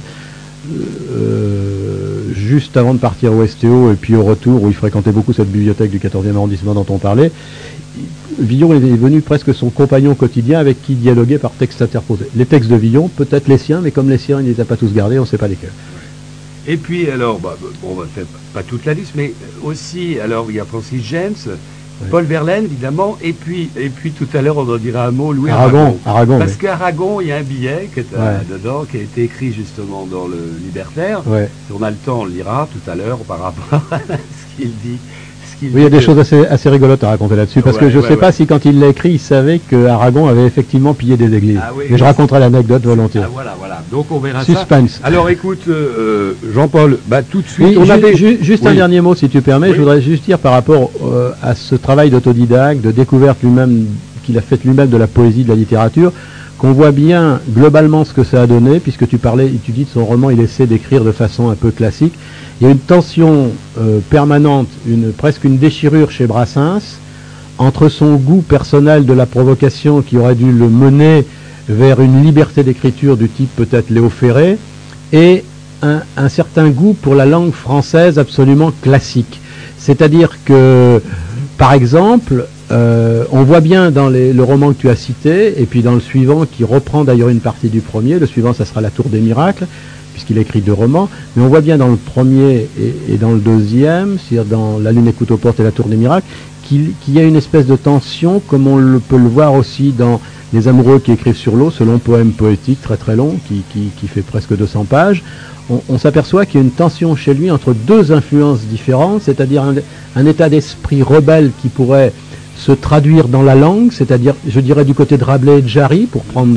juste avant de partir au STO et puis au retour où il fréquentait beaucoup cette bibliothèque du 14e arrondissement dont on parlait, Villon est devenu presque son compagnon quotidien avec qui il dialoguait par texte interposé. Les textes de Villon, peut-être les siens, mais comme les siens, il ne les a pas tous gardés, on ne sait pas lesquels. Et puis alors, on va faire pas toute la liste, mais aussi, alors il y a Francis James, Paul Verlaine évidemment, et puis tout à l'heure on en dira un mot, Louis Aragon. Parce qu'Aragon, il y a un billet qui est dedans, qui a été écrit justement dans le Libertaire. Si on a le temps, on le lira tout à l'heure par rapport à ce qu'il dit. Oui, il y a des choses assez rigolotes à raconter là-dessus, parce que je ne sais pas si quand il l'a écrit, il savait que Aragon avait effectivement pillé des églises. Mais je raconterai l'anecdote volontiers. Voilà. Donc on verra Suspense. ça. Alors écoute, Jean-Paul, tout de suite... Juste un dernier mot, si tu permets. Je voudrais juste dire par rapport à ce travail d'autodidacte, de découverte lui-même, qu'il a fait lui-même de la poésie, de la littérature, qu'on voit bien globalement ce que ça a donné, puisque tu dis de son roman, il essaie d'écrire de façon un peu classique. Il y a une tension permanente, presque une déchirure chez Brassens, entre son goût personnel de la provocation qui aurait dû le mener vers une liberté d'écriture du type peut-être Léo Ferré, et un certain goût pour la langue française absolument classique. C'est-à-dire que, par exemple, on voit bien dans le roman que tu as cité, et puis dans le suivant, qui reprend d'ailleurs une partie du premier, le suivant ça sera La Tour des Miracles, puisqu'il a écrit 2 romans, mais on voit bien dans le premier et dans le deuxième, c'est-à-dire dans La Lune écoute aux portes et La Tour des Miracles, qu'il y a une espèce de tension, comme on peut le voir aussi dans Les Amoureux qui écrivent sur l'eau, ce long poème poétique très très long, qui fait presque 200 pages. On s'aperçoit qu'il y a une tension chez lui entre 2 influences différentes, c'est-à-dire un état d'esprit rebelle qui pourrait se traduire dans la langue, c'est-à-dire, je dirais, du côté de Rabelais et de Jarry, pour prendre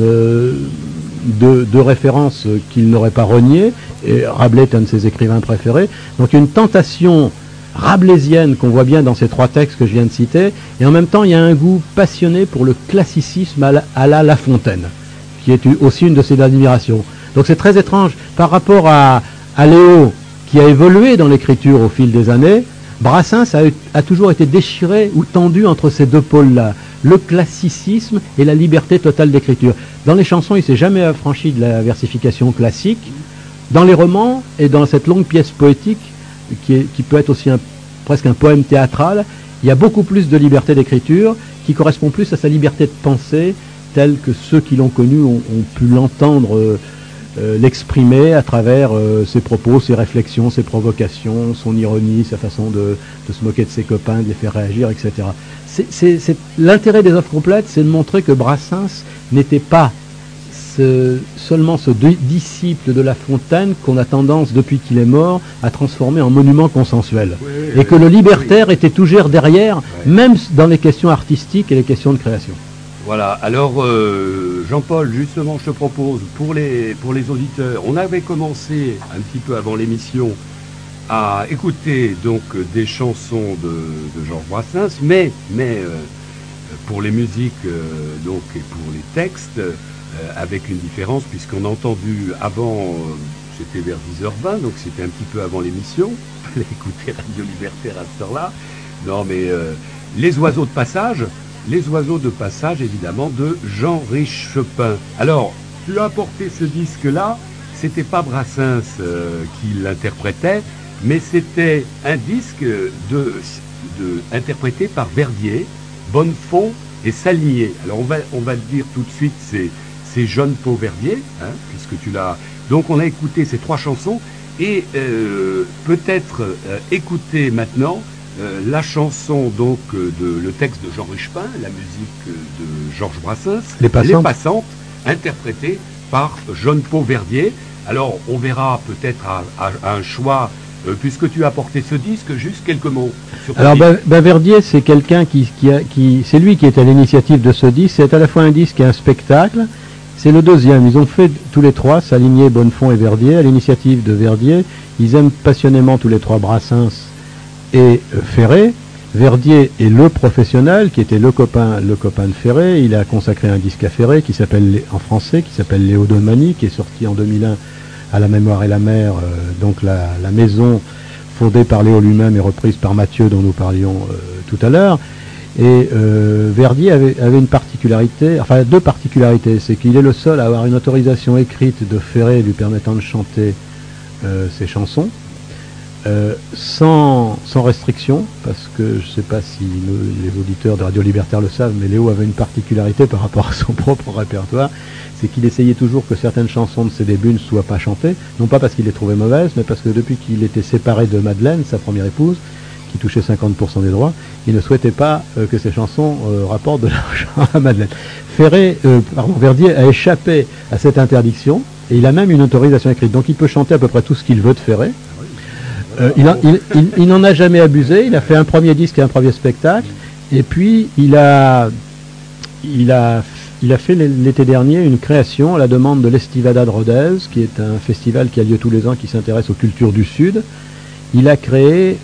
deux références qu'il n'aurait pas reniées, et Rabelais est un de ses écrivains préférés. Donc il y a une tentation rabelaisienne qu'on voit bien dans ces 3 textes que je viens de citer, et en même temps il y a un goût passionné pour le classicisme à la Fontaine, qui est aussi une de ses admirations. Donc c'est très étrange. Par rapport à Léo, qui a évolué dans l'écriture au fil des années, Brassens a toujours été déchiré ou tendu entre ces 2 pôles-là, le classicisme et la liberté totale d'écriture. Dans les chansons, il ne s'est jamais affranchi de la versification classique. Dans les romans et dans cette longue pièce poétique, qui peut être aussi presque un poème théâtral, il y a beaucoup plus de liberté d'écriture qui correspond plus à sa liberté de pensée, telle que ceux qui l'ont connu ont pu l'entendre l'exprimer à travers ses propos, ses réflexions, ses provocations, son ironie, sa façon de se moquer de ses copains, de les faire réagir, etc. L'intérêt des œuvres complètes, c'est de montrer que Brassens n'était pas seulement ce disciple de La Fontaine qu'on a tendance, depuis qu'il est mort, à transformer en monument consensuel. Et que le libertaire était toujours derrière, même dans les questions artistiques et les questions de création. Voilà, alors Jean-Paul, justement, je te propose, pour les auditeurs, on avait commencé un petit peu avant l'émission à écouter donc des chansons de Georges Brassens, mais pour les musiques donc et pour les textes, avec une différence, puisqu'on a entendu avant c'était vers 10h20, donc c'était un petit peu avant l'émission. Il fallait écouter Radio Libertaire à cette heure-là. Non, mais les oiseaux de passage, évidemment, de Jean-Rich Chopin. Alors, tu as apporté ce disque-là, c'était pas Brassens qui l'interprétait, mais c'était un disque interprété par Verdier, Bonnefond et Saligné. Alors, on va le dire tout de suite, c'est John Paul Verdier, hein, puisque tu l'as... Donc, on a écouté ces 3 chansons, et peut-être écouter maintenant la chanson, donc, le texte de Jean Richepin, la musique de Georges Brassens, Les Passantes, interprétée par John Paul Verdier. Alors, on verra peut-être à un choix, puisque tu as apporté ce disque, juste quelques mots. Alors, Verdier, c'est quelqu'un c'est lui qui est à l'initiative de ce disque. C'est à la fois un disque et un spectacle. C'est le deuxième. Ils ont fait tous les 3, Saligné, Bonnefond et Verdier, à l'initiative de Verdier. Ils aiment passionnément tous les 3 Brassens et Ferré. Verdier est le professionnel, qui était le copain de Ferré. Il a consacré un disque à Ferré en français, qui s'appelle Léo Domani, qui est sorti en 2001 à La Mémoire et la Mer, donc la maison fondée par Léo lui-même et reprise par Mathieu, dont nous parlions tout à l'heure. Et Verdier avait une particularité, enfin 2 particularités, c'est qu'il est le seul à avoir une autorisation écrite de Ferré lui permettant de chanter ses chansons, sans restriction, parce que je ne sais pas si les auditeurs de Radio Libertaire le savent, mais Léo avait une particularité par rapport à son propre répertoire, c'est qu'il essayait toujours que certaines chansons de ses débuts ne soient pas chantées, non pas parce qu'il les trouvait mauvaises, mais parce que depuis qu'il était séparé de Madeleine, sa première épouse, qui touchait 50% des droits, il ne souhaitait pas que ces chansons rapportent de l'argent à Madeleine. Verdier a échappé à cette interdiction, et il a même une autorisation écrite, donc il peut chanter à peu près tout ce qu'il veut de Ferré. Il n'en a jamais abusé, il a fait un premier disque et un premier spectacle, et puis il a fait l'été dernier une création à la demande de l'Estivada de Rodez, qui est un festival qui a lieu tous les ans, qui s'intéresse aux cultures du Sud. Il a créé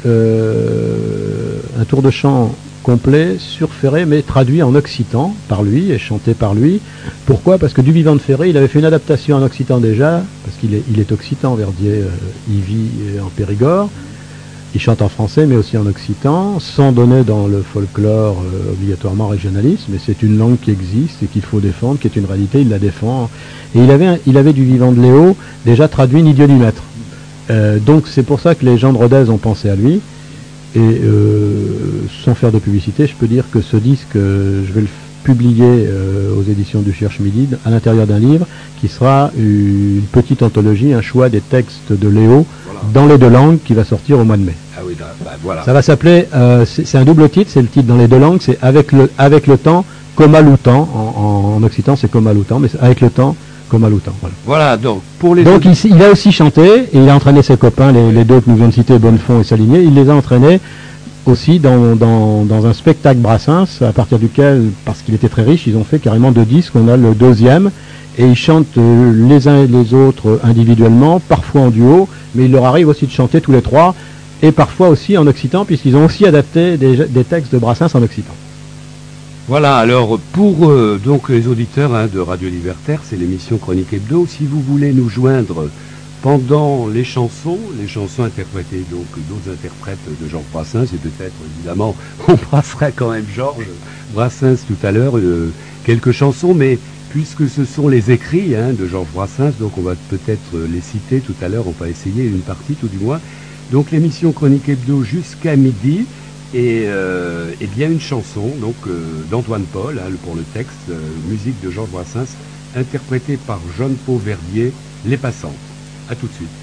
un tour de chant complet sur Ferré, mais traduit en occitan par lui et chanté par lui. Pourquoi ? Parce que du vivant de Ferré, il avait fait une adaptation en occitan déjà, parce qu'il est occitan, Verdier, il vit en Périgord. Il chante en français, mais aussi en occitan, sans donner dans le folklore obligatoirement régionaliste, mais c'est une langue qui existe et qu'il faut défendre, qui est une réalité, il la défend. Et il avait du vivant de Léo déjà traduit ni Dieu ni maître. Donc c'est pour ça que les gens de Rodez ont pensé à lui. Et sans faire de publicité, je peux dire que ce disque, je vais le publier aux éditions du Cherche Midi, à l'intérieur d'un livre, qui sera une petite anthologie, un choix des textes de Léo, dans les 2 langues, qui va sortir au mois de mai. Ah oui, voilà. Ça va s'appeler, c'est un double titre, c'est le titre dans les 2 langues, c'est avec le temps, comme à l'outan, en occitan c'est comme à l'outan, mais avec le temps, comme à l'outan. Voilà, donc il a aussi chanté, et il a entraîné ses copains, les 2 que nous venons de citer, Bonnefond et Saligné, il les a entraînés aussi dans un spectacle Brassens, à partir duquel, parce qu'il était très riche, ils ont fait carrément 2 disques, on a le 2e, et ils chantent les uns et les autres individuellement, parfois en duo, mais il leur arrive aussi de chanter tous les 3, et parfois aussi en occitan, puisqu'ils ont aussi adapté des textes de Brassens en occitan. Voilà, alors pour donc les auditeurs de Radio Libertaire, c'est l'émission Chronique Hebdo. Si vous voulez nous joindre pendant les chansons interprétées donc d'autres interprètes de Georges Brassens, et peut-être évidemment on passerait quand même Georges Brassens tout à l'heure, quelques chansons, mais puisque ce sont les écrits de Georges Brassens, donc on va peut-être les citer tout à l'heure, on va essayer une partie tout du moins. Donc l'émission Chronique Hebdo jusqu'à midi. Et bien une chanson donc d'Antoine Paul pour le texte, musique de Georges Brassens, interprétée par John Paul Verdier, Les Passantes. A tout de suite.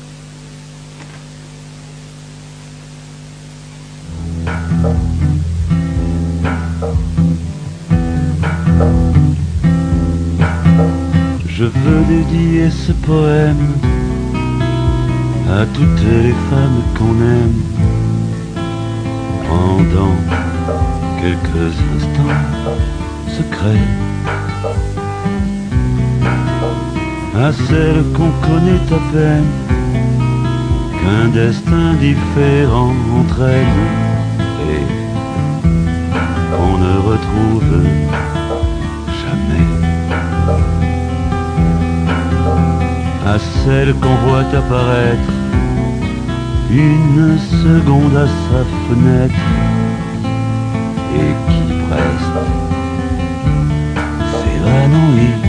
Je veux dédier ce poème à toutes les femmes qu'on aime, pendant quelques instants secrets, à celles qu'on connaît à peine, qu'un destin différent entraîne et qu'on ne retrouve jamais, à celle qu'on voit apparaître une seconde à sa fenêtre et qui presque s'évanouit,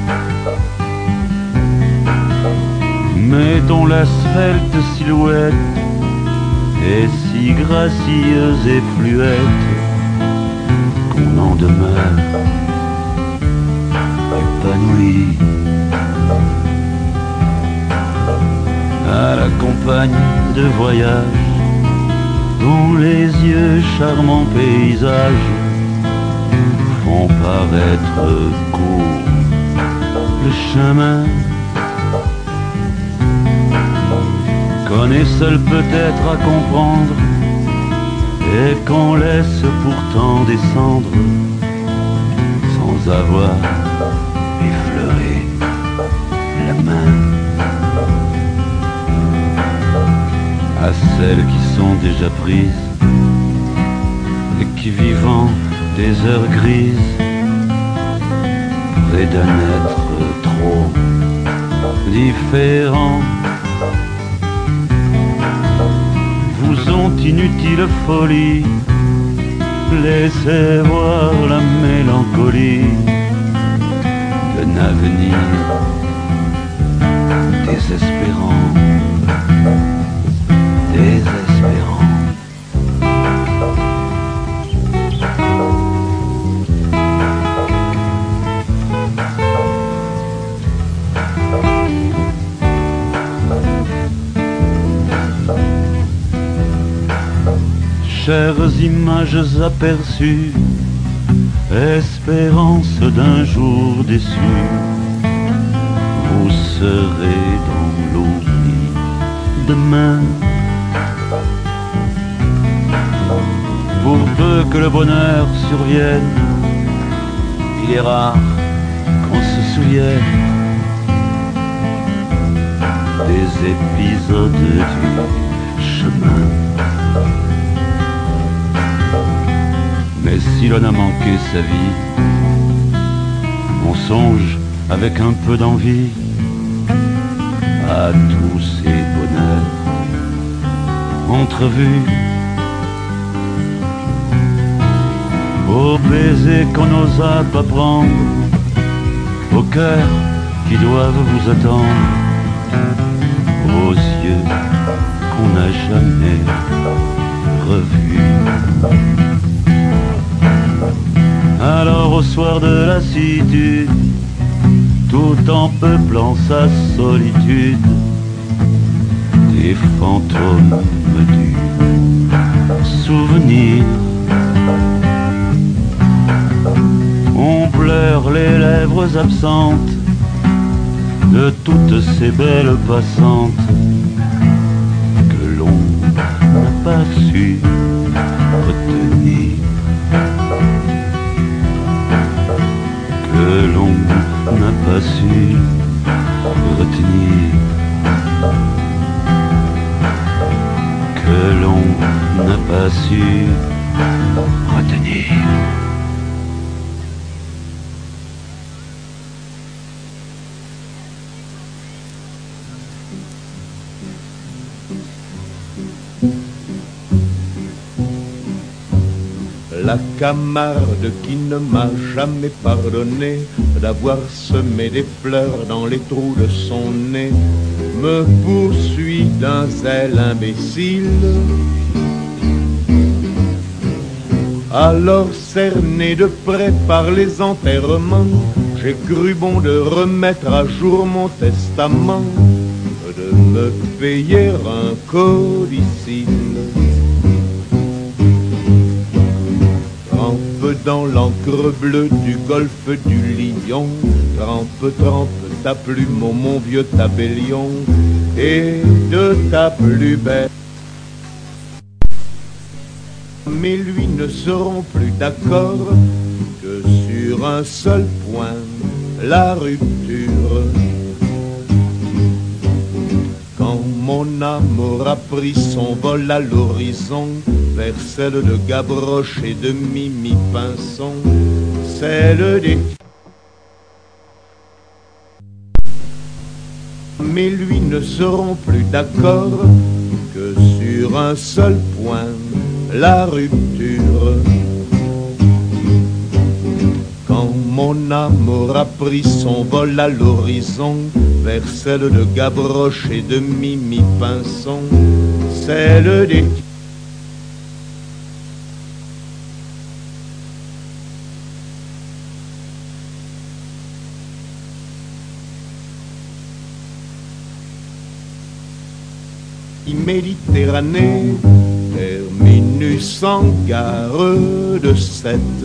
mais dont la svelte silhouette est si gracieuse et fluette qu'on en demeure épanoui. À la compagne de voyage, dont les yeux charmants paysages font paraître court le chemin, qu'on est seul peut-être à comprendre et qu'on laisse pourtant descendre sans avoir effleuré la main. À celles qui sont déjà prises et qui vivant des heures grises près d'un être trop différent vous ont inutile folie, laissez voir la mélancolie d'un avenir désespérant. Chères images aperçues, espérance d'un jour déçu, vous serez dans l'oubli demain. Pour peu que le bonheur survienne, il est rare qu'on se souvienne des épisodes du chemin. Mais si l'on a manqué sa vie, on songe avec un peu d'envie à tous ces bonheurs entrevus, aux baisers qu'on n'osa pas prendre, aux cœurs qui doivent vous attendre, aux yeux qu'on n'a jamais revus. Alors au soir de lassitude, tout en peuplant sa solitude, des fantômes du souvenir, on pleure les lèvres absentes de toutes ces belles passantes que l'on n'a pas su retenir, que l'on n'a pas su retenir, que l'on n'a pas su retenir. La Camarde qui ne m'a jamais pardonné d'avoir semé des fleurs dans les trous de son nez me poursuit d'un zèle imbécile. Alors cerné de près par les enterrements, j'ai cru bon de remettre à jour mon testament, de me payer un codicille. Dans l'encre bleue du golfe du Lion, trempe, trempe ta plume, oh mon vieux tabellion, et de ta plus belle. Mais lui ne seront plus d'accord que sur un seul point, la rupture. Quand mon amour a pris son vol à l'horizon, vers celle de Gavroche et de Mimi Pinson, celle des et lui ne seront plus d'accord que sur un seul point, la rupture. Quand mon amour a pris son vol à l'horizon, vers celle de Gavroche et de Mimi Pinson, celle des Méditerranée, terminus en gare de Sète.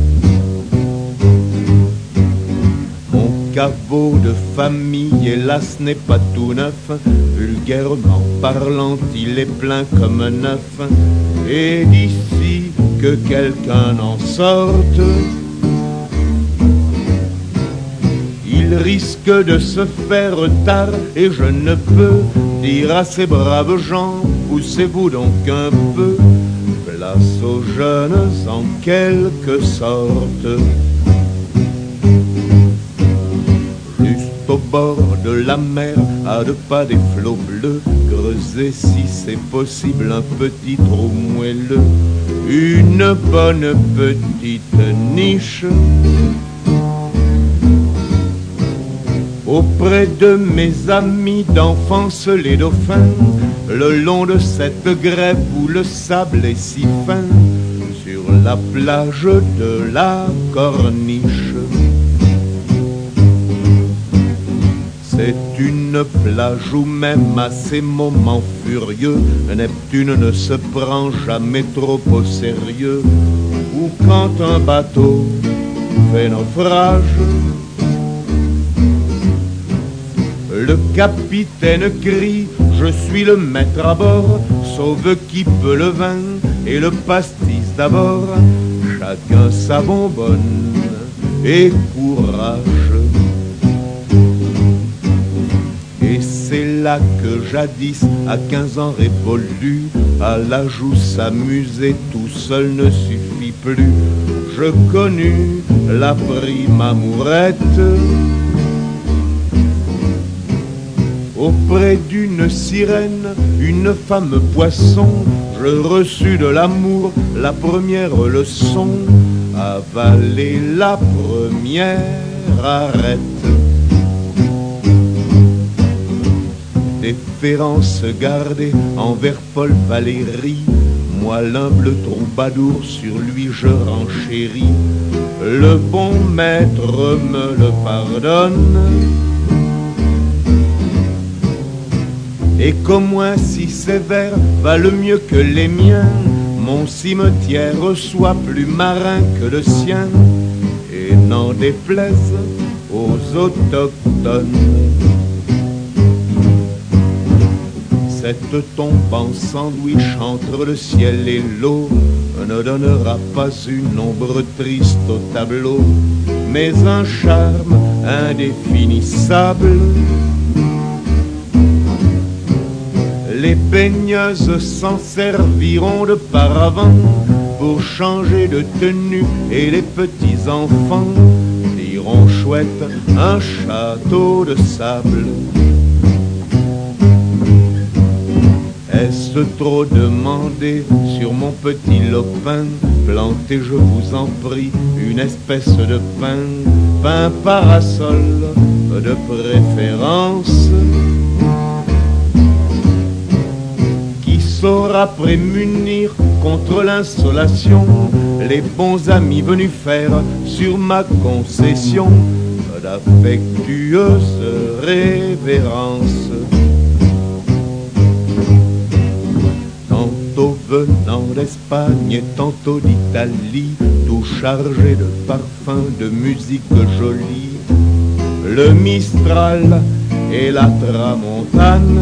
Mon caveau de famille, hélas, n'est pas tout neuf. Vulgairement parlant, il est plein comme un œuf. Et d'ici que quelqu'un en sorte, il risque de se faire tard, et je ne peux dire à ces braves gens, poussez-vous donc un peu, place aux jeunes en quelque sorte. Juste au bord de la mer, à 2 pas des flots bleus, creusez si c'est possible un petit trou moelleux, une bonne petite niche. Auprès de mes amis d'enfance les dauphins, le long de cette grève où le sable est si fin, sur la plage de la Corniche. C'est une plage où même à ces moments furieux, Neptune ne se prend jamais trop au sérieux, ou quand un bateau fait naufrage, le capitaine crie, je suis le maître à bord, sauve qui peut le vin et le pastis d'abord, chacun sa bonbonne et courage. Et c'est là que jadis, à 15 ans révolus, à l'âge où s'amuser tout seul ne suffit plus, je connus la prime amourette. Auprès d'une sirène, une femme poisson, je reçus de l'amour la première leçon, avaler la première arête. Déférence gardée envers Paul Valéry, moi l'humble troubadour sur lui je renchéris, le bon maître me le pardonne. Et qu'au moins si sévère valent mieux que les miens, mon cimetière soit plus marin que le sien, et n'en déplaise aux autochtones. Cette tombe en sandwich entre le ciel et l'eau ne donnera pas une ombre triste au tableau, mais un charme indéfinissable. Les baigneuses s'en serviront de paravent pour changer de tenue, et les petits enfants diront chouette un château de sable. Est-ce trop demandé sur mon petit lopin, plantez je vous en prie une espèce de pin parasol de préférence, saura prémunir contre l'insolation les bons amis venus faire sur ma concession d'affectueuse révérence. Tantôt venant d'Espagne et tantôt d'Italie, tout chargé de parfums, de musique jolie, le Mistral et la Tramontane.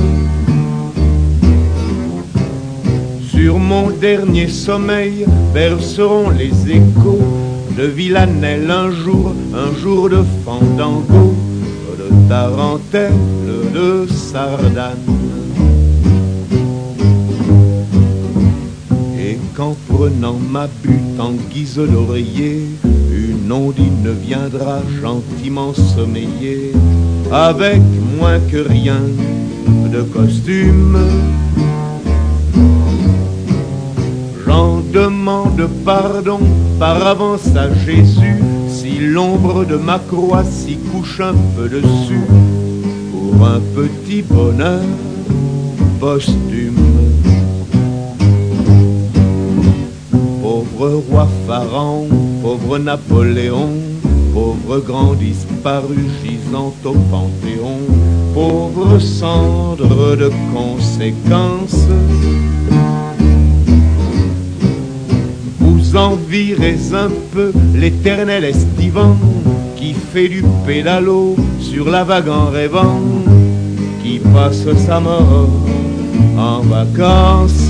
Sur mon dernier sommeil verseront les échos de Villanelle un jour de fandango, de tarentelle, de sardane. Et qu'en prenant ma butte en guise d'oreiller, une ondine viendra gentiment sommeiller avec moins que rien de costume. J'en demande pardon par avance à Jésus si l'ombre de ma croix s'y couche un peu dessus, pour un petit bonheur posthume. Pauvre roi Pharaon, pauvre Napoléon, pauvre grand disparu gisant au Panthéon, pauvre cendre de conséquences. Vous envirez un peu l'éternel estivant qui fait du pédalo sur la vague en rêvant, qui passe sa mort en vacances.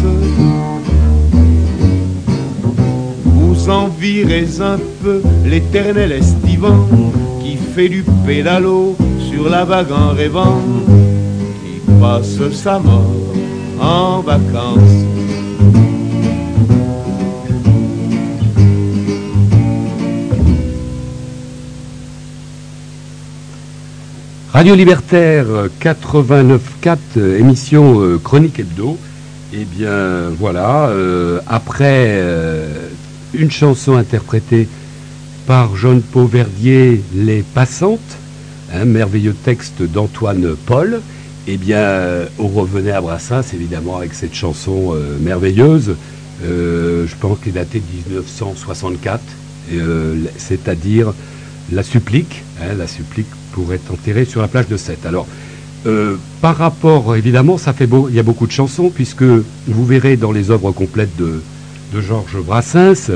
Vous envirez un peu l'éternel estivant qui fait du pédalo sur la vague en rêvant, qui passe sa mort en vacances. Radio Libertaire 89.4, émission Chronique Hebdo. Eh bien voilà, après une chanson interprétée par Jean-Paul Verdier, Les Passantes, un merveilleux texte d'Antoine Paul, eh bien on revenait à Brassens évidemment avec cette chanson merveilleuse, je pense qu'elle est datée de 1964, c'est-à-dire La Supplique, la supplique pour être enterré sur la plage de Sète. Alors, par rapport, évidemment, il y a beaucoup de chansons, puisque vous verrez dans les œuvres complètes de Georges Brassens,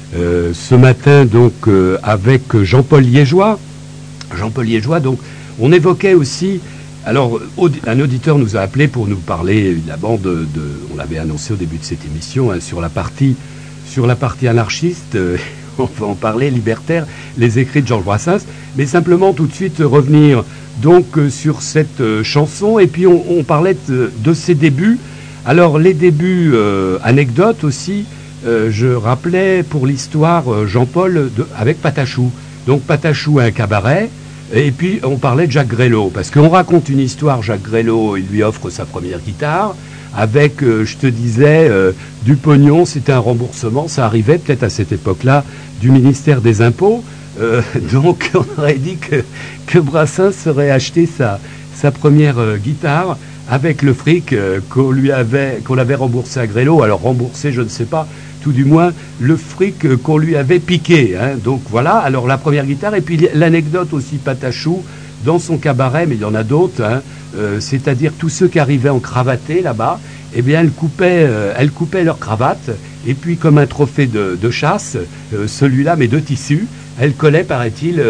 ce matin, donc, avec Jean-Paul Liégeois. Jean-Paul Liégeois, donc, on évoquait aussi, alors, un auditeur nous a appelé pour nous parler, évidemment, on l'avait annoncé au début de cette émission, sur la partie anarchiste, on va en parler, libertaire, les écrits de Georges Brassens, mais simplement tout de suite revenir donc sur cette chanson, et puis on parlait de ses débuts. Alors les débuts, anecdotes aussi, je rappelais pour l'histoire Jean-Paul avec Patachou. Donc Patachou a un cabaret, et puis on parlait de Jacques Grélot, parce qu'on raconte une histoire, Jacques Grélot, il lui offre sa première guitare, avec, je te disais, du pognon, c'était un remboursement, ça arrivait peut-être à cette époque-là du ministère des Impôts, donc on aurait dit que Brassens aurait acheté sa première guitare avec le fric qu'on avait remboursé à Grélot, alors remboursé je ne sais pas, tout du moins le fric qu'on lui avait piqué, hein. Donc voilà, alors la première guitare, et puis l'anecdote aussi Patachou, dans son cabaret, mais il y en a d'autres, hein, c'est-à-dire tous ceux qui arrivaient en cravaté là-bas, eh bien elle coupait leur cravate, et puis comme un trophée de chasse, celui-là mais de tissu, elle collait, paraît-il,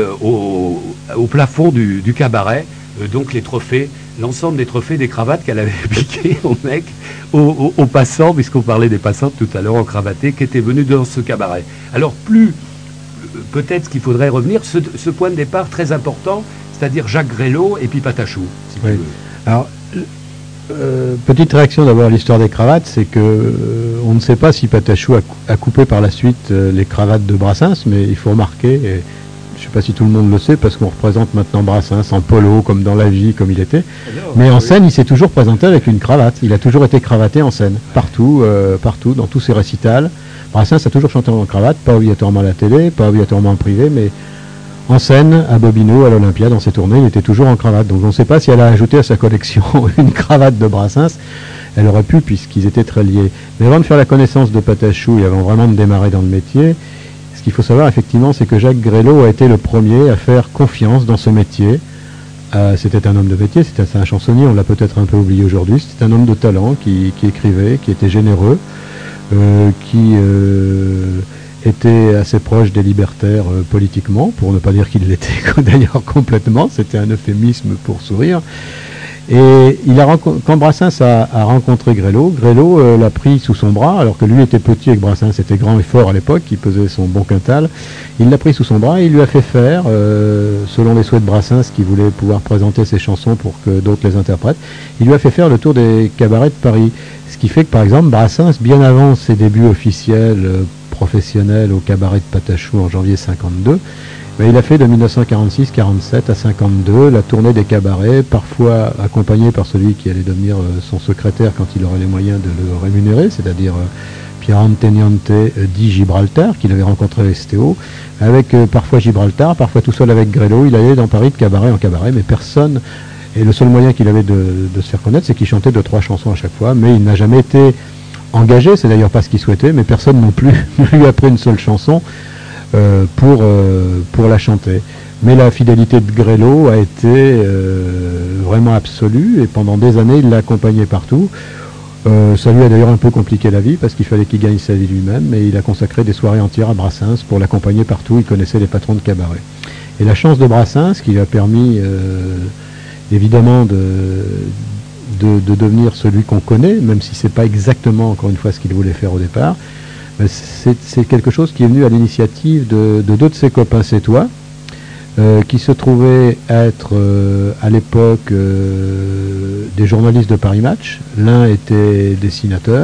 au plafond du cabaret, donc les trophées, l'ensemble des trophées des cravates qu'elle avait piquées aux mecs, aux passants, puisqu'on parlait des passants tout à l'heure en cravaté, qui étaient venus dans ce cabaret. Alors peut-être qu'il faudrait revenir, ce point de départ très important, c'est-à-dire Jacques Grélot et puis Patachou. Si oui. Alors, petite réaction d'abord à l'histoire des cravates, c'est que on ne sait pas si Patachou a coupé par la suite les cravates de Brassens, mais il faut remarquer, et je ne sais pas si tout le monde le sait, parce qu'on représente maintenant Brassens en polo, comme dans La Vie, comme il était, mais en scène, il s'est toujours présenté avec une cravate, il a toujours été cravaté en scène, partout, dans tous ses récitals. Brassens a toujours chanté en cravate, pas obligatoirement à la télé, pas obligatoirement en privé, mais en scène, à Bobino, à l'Olympia, dans ses tournées, il était toujours en cravate. Donc on ne sait pas si elle a ajouté à sa collection une cravate de Brassens. Elle aurait pu, puisqu'ils étaient très liés. Mais avant de faire la connaissance de Patachou et avant vraiment de démarrer dans le métier, ce qu'il faut savoir effectivement, c'est que Jacques Grélot a été le premier à faire confiance dans ce métier. C'était un homme de métier, c'était un chansonnier, on l'a peut-être un peu oublié aujourd'hui. C'était un homme de talent qui écrivait, qui était généreux, qui était assez proche des libertaires politiquement, pour ne pas dire qu'il l'était d'ailleurs complètement, c'était un euphémisme pour sourire. Et quand Brassens a rencontré Grélot, Grélot l'a pris sous son bras, alors que lui était petit et que Brassens était grand et fort à l'époque, il pesait son bon quintal. Il l'a pris sous son bras et il lui a fait faire, selon les souhaits de Brassens, qui voulait pouvoir présenter ses chansons pour que d'autres les interprètent, il lui a fait faire le tour des cabarets de Paris. Ce qui fait que, par exemple, Brassens, bien avant ses débuts officiels, professionnels au cabaret de Patachou en janvier 52, Mais il a fait de 1946-47 à 52 la tournée des cabarets, parfois accompagné par celui qui allait devenir son secrétaire quand il aurait les moyens de le rémunérer, c'est-à-dire Pierre Anteniante dit Gibraltar, qu'il avait rencontré à STO, avec parfois Gibraltar, parfois tout seul avec Grelot. Il allait dans Paris de cabaret en cabaret, mais personne. Et le seul moyen qu'il avait de se faire connaître, c'est qu'il chantait 2-3 chansons à chaque fois, mais il n'a jamais été engagé, c'est d'ailleurs pas ce qu'il souhaitait, mais personne non plus ne lui a pris une seule chanson pour la chanter. Mais la fidélité de Grelot a été vraiment absolue, et pendant des années, il l'a accompagné partout. Ça lui a d'ailleurs un peu compliqué la vie parce qu'il fallait qu'il gagne sa vie lui-même, mais il a consacré des soirées entières à Brassens pour l'accompagner partout. Il connaissait les patrons de cabaret. Et la chance de Brassens, qui lui a permis évidemment de devenir celui qu'on connaît, même si c'est pas exactement, encore une fois, ce qu'il voulait faire au départ, c'est quelque chose qui est venu à l'initiative de deux de ses copains sétois, qui se trouvaient être à l'époque des journalistes de Paris Match. L'un était dessinateur,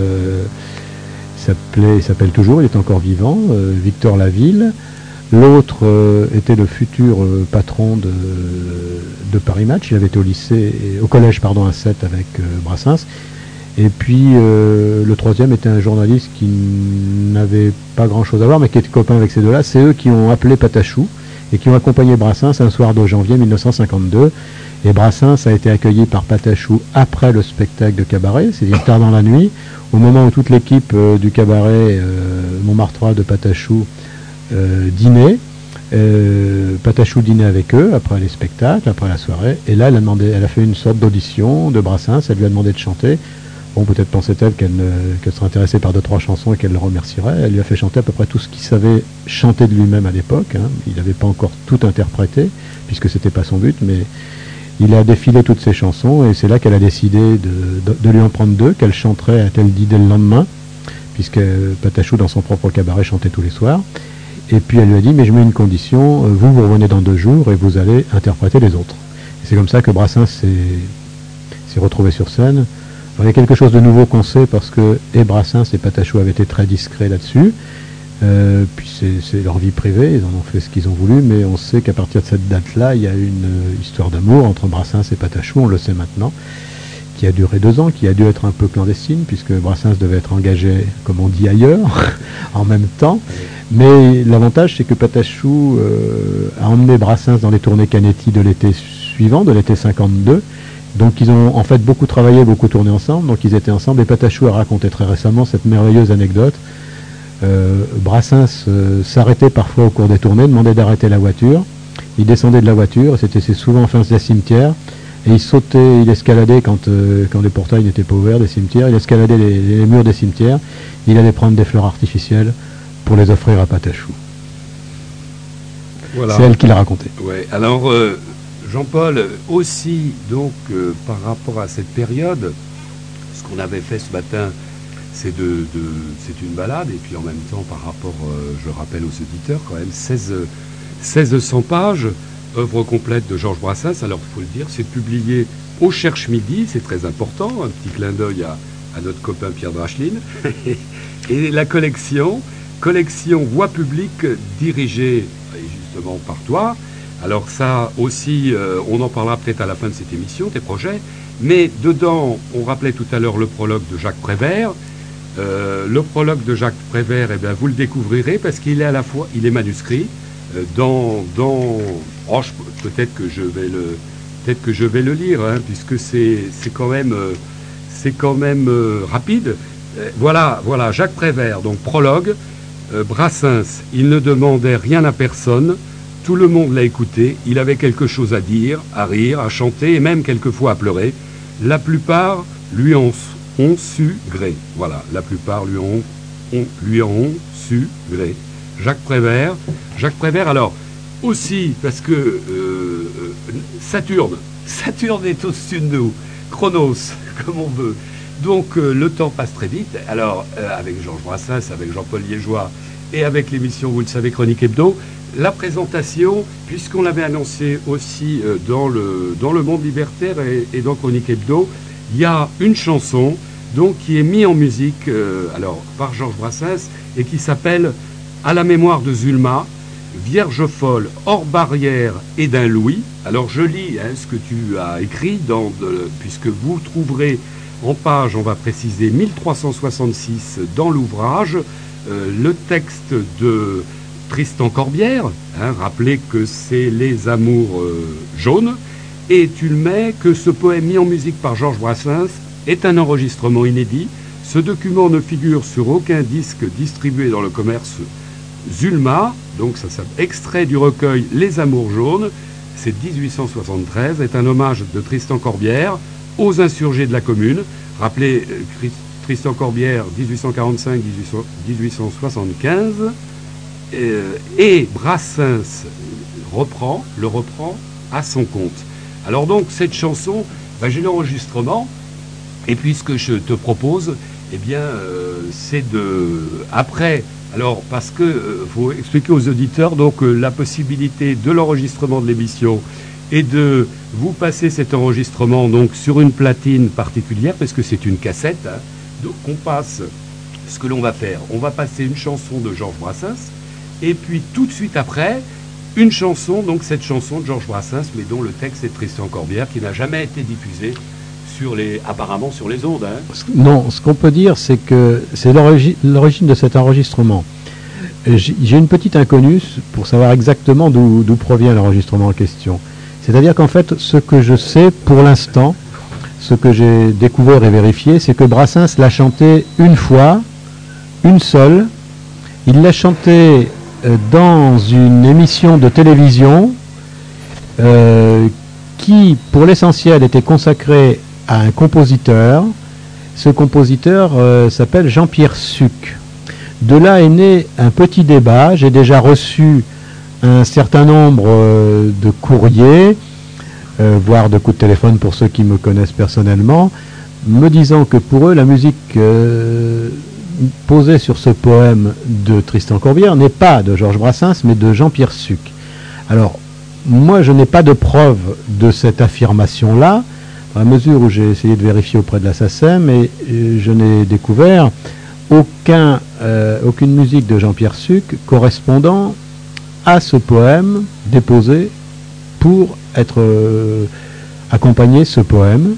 il s'appelle toujours, il est encore vivant, Victor Laville. L'autre était le futur patron de Paris Match. Il avait été au collège à 7 avec Brassens. Et puis le troisième était un journaliste qui n'avait pas grand-chose à voir, mais qui était copain avec ces deux-là. C'est eux qui ont appelé Patachou et qui ont accompagné Brassens un soir de janvier 1952. Et Brassens a été accueilli par Patachou après le spectacle de cabaret, c'est-à-dire tard dans la nuit, au moment où toute l'équipe du cabaret Montmartrois de Patachou dînait. Patachou dînait avec eux après les spectacles, après la soirée, et là elle a fait une sorte d'audition de Brassens. Elle lui a demandé de chanter. Bon, peut-être pensait-elle qu'elle serait intéressée par 2-3 chansons et qu'elle le remercierait. Elle lui a fait chanter à peu près tout ce qu'il savait chanter de lui-même à l'époque. Il n'avait pas encore tout interprété, puisque c'était pas son but, mais il a défilé toutes ses chansons, et c'est là qu'elle a décidé de lui en prendre 2, qu'elle chanterait, a-t-elle dit, dès le lendemain, puisque Patachou, dans son propre cabaret, chantait tous les soirs. Et puis elle lui a dit, mais je mets une condition, vous revenez dans 2 jours et vous allez interpréter les autres. Et c'est comme ça que Brassens s'est retrouvé sur scène. Alors, il y a quelque chose de nouveau qu'on sait, parce que et Brassens et Patachou avaient été très discrets là-dessus. Puis c'est leur vie privée, ils en ont fait ce qu'ils ont voulu, mais on sait qu'à partir de cette date-là, il y a une histoire d'amour entre Brassens et Patachou, on le sait maintenant, qui a duré 2 ans, qui a dû être un peu clandestine, puisque Brassens devait être engagé, comme on dit ailleurs, en même temps. Mais l'avantage, c'est que Patachou a emmené Brassens dans les tournées Canetti de l'été suivant, de l'été 52. Donc ils ont en fait beaucoup travaillé, beaucoup tourné ensemble, donc ils étaient ensemble, et Patachou a raconté très récemment cette merveilleuse anecdote. Brassens s'arrêtait parfois au cours des tournées, demandait d'arrêter la voiture. Il descendait de la voiture, c'est souvent en face des cimetières, et il sautait, il escaladait quand les portails n'étaient pas ouverts des cimetières, il escaladait les murs des cimetières, il allait prendre des fleurs artificielles pour les offrir à Patachou. Voilà. C'est elle qui l'a raconté. Ouais. Alors Jean-Paul, aussi donc par rapport à cette période, ce qu'on avait fait ce matin, c'est une balade, et puis en même temps par rapport, je rappelle aux auditeurs quand même, 1600 pages, œuvre complète de Georges Brassens. Alors il faut le dire, c'est publié au Cherche Midi, c'est très important, un petit clin d'œil à notre copain Pierre Dracheline. Et la collection Voix publique dirigée justement par toi. Alors ça aussi, on en parlera peut-être à la fin de cette émission, tes projets, mais dedans, on rappelait tout à l'heure le prologue de Jacques Prévert. Le prologue de Jacques Prévert, eh bien, vous le découvrirez parce qu'il est à la fois, il est manuscrit, peut-être que je vais le lire, puisque c'est quand même rapide. Voilà, Jacques Prévert, donc prologue. Brassens, il ne demandait rien à personne, tout le monde l'a écouté, il avait quelque chose à dire, à rire, à chanter et même quelquefois à pleurer. La plupart lui ont su gré. Voilà, la plupart lui ont su gré. Jacques Prévert, alors, aussi, parce que Saturne est au-dessus de nous, Chronos, comme on veut. Donc le temps passe très vite. Alors avec Georges Brassens, avec Jean-Paul Liégeois et avec l'émission, vous le savez, Chronique Hebdo, la présentation, puisqu'on l'avait annoncé aussi dans le Monde Libertaire et dans Chronique Hebdo, il y a une chanson donc qui est mise en musique par Georges Brassens et qui s'appelle À la mémoire de Zulma. Vierge folle, hors barrière et d'un louis. Alors je lis ce que tu as écrit, puisque vous trouverez en page, on va préciser, 1366 dans l'ouvrage, le texte de Tristan Corbière, rappelez que c'est Les Amours jaunes, et tu le mets que ce poème mis en musique par Georges Brassens est un enregistrement inédit. Ce document ne figure sur aucun disque distribué dans le commerce Zulma, donc ça s'appelle extrait du recueil Les Amours jaunes, c'est 1873, est un hommage de Tristan Corbière aux insurgés de la Commune. Rappelez Tristan Corbière 1845-1875, et Brassens le reprend à son compte. Alors donc cette chanson, j'ai l'enregistrement, et puis ce que je te propose, c'est après. Alors, parce que faut expliquer aux auditeurs donc la possibilité de l'enregistrement de l'émission et de vous passer cet enregistrement donc sur une platine particulière, parce que c'est une cassette. Donc on passe, ce que l'on va faire, on va passer une chanson de Georges Brassens, et puis tout de suite après, une chanson, donc cette chanson de Georges Brassens, mais dont le texte est de Tristan Corbière, qui n'a jamais été diffusé apparemment sur les ondes. Non, ce qu'on peut dire, c'est que c'est l'origine de cet enregistrement. J'ai une petite inconnue pour savoir exactement d'où provient l'enregistrement en question. C'est-à-dire qu'en fait, ce que je sais pour l'instant, ce que j'ai découvert et vérifié, c'est que Brassens l'a chanté une fois, une seule. Il l'a chanté dans une émission de télévision qui, pour l'essentiel, était consacrée à un compositeur. Ce compositeur s'appelle Jean-Pierre Suc. De là est né un petit débat. J'ai déjà reçu un certain nombre de courriers, voire de coups de téléphone pour ceux qui me connaissent personnellement, me disant que pour eux, la musique posée sur ce poème de Tristan Corbière n'est pas de Georges Brassens, mais de Jean-Pierre Suc. Alors, moi, je n'ai pas de preuve de cette affirmation-là, à mesure où j'ai essayé de vérifier auprès de la SACEM, et je n'ai découvert aucune musique de Jean-Pierre Suc correspondant à ce poème déposé pour accompagner ce poème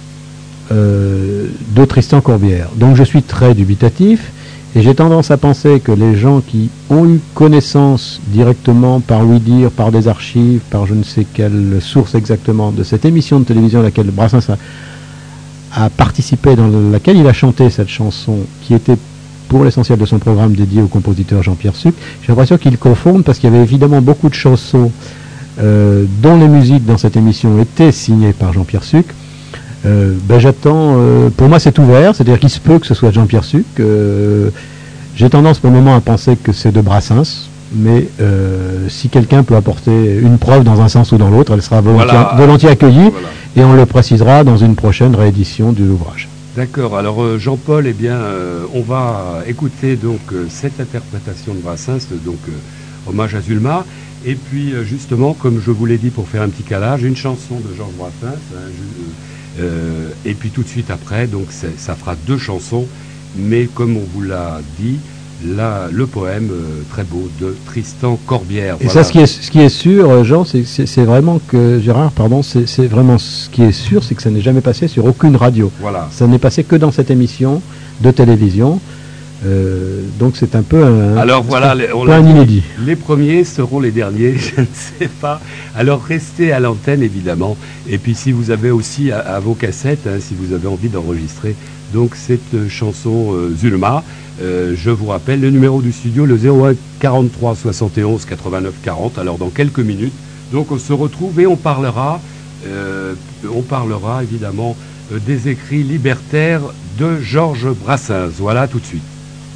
de Tristan Corbière. Donc je suis très dubitatif, et j'ai tendance à penser que les gens qui ont eu connaissance directement par ouï-dire, par des archives, par je ne sais quelle source exactement, de cette émission de télévision à laquelle Brassens a participé, dans laquelle il a chanté cette chanson, qui était pour l'essentiel de son programme dédié au compositeur Jean-Pierre Suc, j'ai l'impression qu'ils confondent, parce qu'il y avait évidemment beaucoup de chansons dont les musiques dans cette émission étaient signées par Jean-Pierre Suc. J'attends, pour moi c'est ouvert, c'est-à-dire qu'il se peut que ce soit Jean-Pierre Suc. J'ai tendance pour le moment à penser que c'est de Brassens, mais si quelqu'un peut apporter une preuve dans un sens ou dans l'autre, elle sera volontiers accueillie, et on le précisera dans une prochaine réédition de l'ouvrage. D'accord, alors Jean-Paul, on va écouter donc cette interprétation de Brassens, donc hommage à Zulma, et puis justement, comme je vous l'ai dit pour faire un petit calage, une chanson de Georges Brassens, et puis tout de suite après, donc ça fera deux chansons, mais comme on vous l'a dit, là, le poème très beau de Tristan Corbière. Et voilà. Ça, ce qui est sûr, Jean, c'est vraiment que, Gérard, pardon, c'est vraiment ce qui est sûr, c'est que ça n'est jamais passé sur aucune radio. Voilà. Ça n'est passé que dans cette émission de télévision. Donc c'est un peu un inédit. Les premiers seront les derniers, je ne sais pas. Alors restez à l'antenne évidemment. Et puis si vous avez aussi à vos cassettes, si vous avez envie d'enregistrer donc cette chanson Zulma, je vous rappelle le numéro du studio, le 01 43 71 89 40. Alors dans quelques minutes, donc on se retrouve et on parlera évidemment des écrits libertaires de Georges Brassens. Voilà, tout de suite.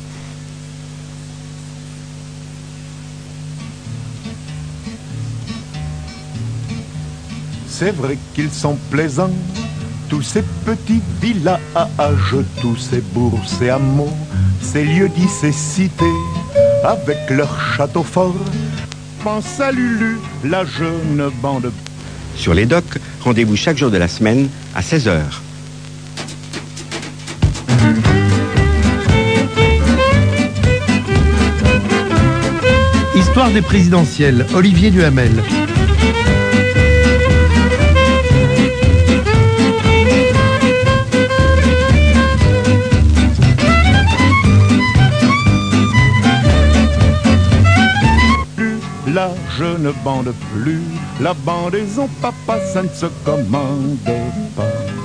C'est vrai qu'ils sont plaisants, tous ces petits villages, tous ces bourgs, ces hameaux, ces lieux-dits, ces cités, avec leurs châteaux forts. Pense à Lulu, la jeune bande. Sur les docks, rendez-vous chaque jour de la semaine à 16h. soir des présidentielles, Olivier Duhamel. Là je ne bande plus, la bandaison papa ça ne se commande pas.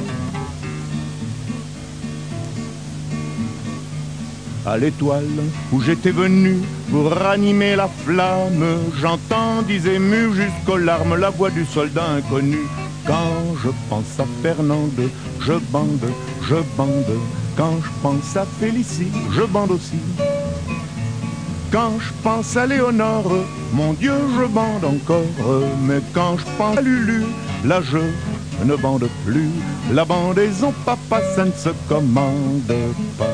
À l'étoile où j'étais venu pour ranimer la flamme, j'entendis ému jusqu'aux larmes la voix du soldat inconnu. Quand je pense à Fernande, je bande, je bande. Quand je pense à Félicie, je bande aussi. Quand je pense à Léonore, mon Dieu, je bande encore. Mais quand je pense à Lulu, là je ne bande plus. La bandaison, papa, ça ne se commande pas.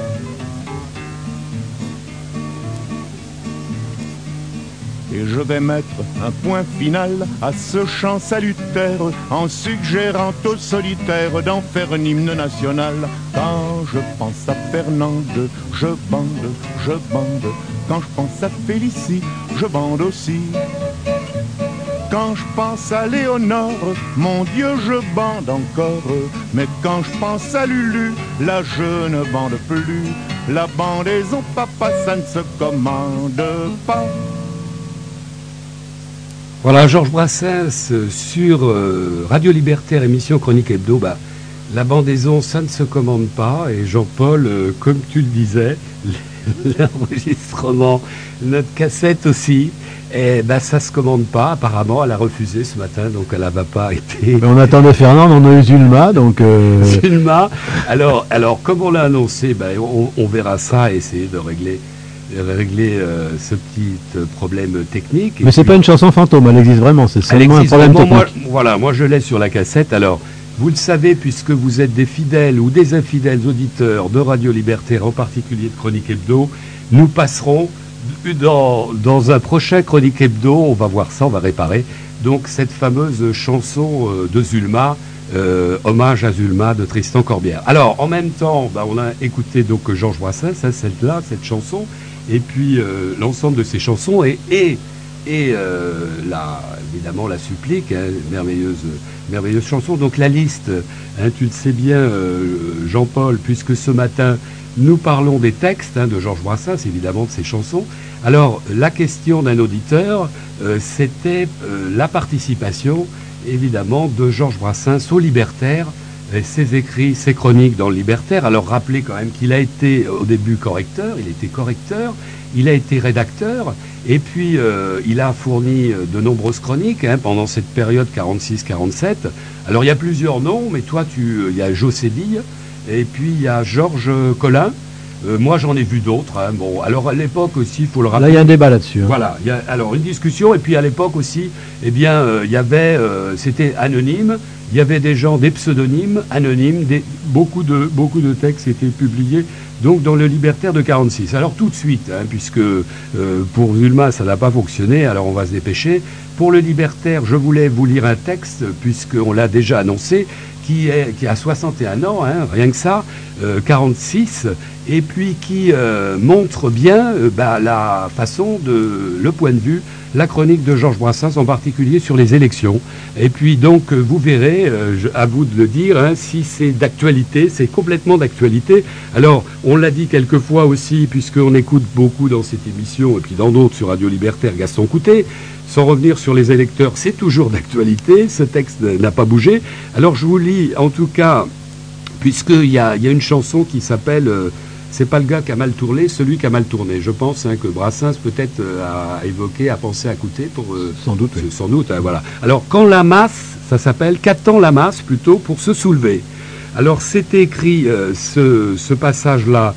Et je vais mettre un point final à ce chant salutaire en suggérant au solitaire d'en faire un hymne national. Quand je pense à Fernande, je bande, je bande. Quand je pense à Félicie, je bande aussi. Quand je pense à Léonore, mon Dieu, je bande encore. Mais quand je pense à Lulu, là je ne bande plus. La bandaison, papa, ça ne se commande pas. Voilà, Georges Brassens sur Radio Libertaire, émission Chronique Hebdo. Bah, la bandaison, ça ne se commande pas. Et Jean-Paul, comme tu le disais, l'enregistrement, notre cassette aussi, et bah, ça se commande pas. Apparemment, elle a refusé ce matin, donc elle n'a pas été. Mais on attendait Fernand, on a eu Zulma, donc. Zulma. Alors, comme on l'a annoncé, bah, on verra ça et essayer de régler ce petit problème technique. Mais c'est pas une chanson fantôme, elle existe vraiment, c'est seulement un problème technique. Moi je l'ai sur la cassette. Alors, vous le savez, puisque vous êtes des fidèles ou des infidèles auditeurs de Radio Libertaire, en particulier de Chronique Hebdo, nous passerons dans un prochain Chronique Hebdo, on va voir ça, on va réparer, donc cette fameuse chanson de Zulma, hommage à Zulma de Tristan Corbière. Alors, en même temps, bah, on a écouté donc Georges Brassens, celle-là, cette chanson, et puis l'ensemble de ces chansons et évidemment la supplique, hein, merveilleuse chanson. Donc la liste, hein, tu le sais bien, Jean-Paul, puisque ce matin nous parlons des textes, hein, de Georges Brassens, évidemment de ses chansons. Alors la question d'un auditeur, c'était la participation évidemment de Georges Brassens au Libertaire. Ses écrits, ses chroniques dans le Libertaire. Alors rappelez quand même qu'il a été au début correcteur, il a été rédacteur, et puis il a fourni de nombreuses chroniques, hein, pendant cette période 46-47. Alors il y a plusieurs noms, mais toi il y a Jo Sédille, et puis il y a Georges Collin. Moi j'en ai vu d'autres. Hein. Bon, alors à l'époque aussi, il faut le rappeler. Là il y a un débat là-dessus. Hein. Voilà, il y a alors une discussion, et puis à l'époque aussi, eh bien il y avait, c'était anonyme. Il y avait des gens, des pseudonymes anonymes, beaucoup de textes étaient publiés donc dans le Libertaire de 46. Alors tout de suite, hein, puisque pour Zulma ça n'a pas fonctionné, alors on va se dépêcher. Pour le Libertaire, je voulais vous lire un texte, puisqu'on l'a déjà annoncé, qui a 61 ans, hein, rien que ça, 46, et puis qui montre bien la façon le point de vue, la chronique de Georges Brassens, en particulier sur les élections. Et puis donc, vous verrez, à vous de le dire, hein, si c'est d'actualité, c'est complètement d'actualité. Alors, on l'a dit quelques fois aussi, puisqu'on écoute beaucoup dans cette émission, et puis dans d'autres sur Radio Libertaire, Gaston Coutet. Sans revenir sur les électeurs, c'est toujours d'actualité, ce texte n'a pas bougé. Alors je vous lis, en tout cas, puisqu'il y a une chanson qui s'appelle c'est pas le gars qui a mal tourné, celui qui a mal tourné. Je pense, hein, que Brassens peut-être a évoqué, a pensé à Coutet pour... sans doute. Oui. Sans doute, hein, voilà. Alors, quand la masse, ça s'appelle, qu'attend la masse plutôt pour se soulever. Alors, c'est écrit, ce passage-là,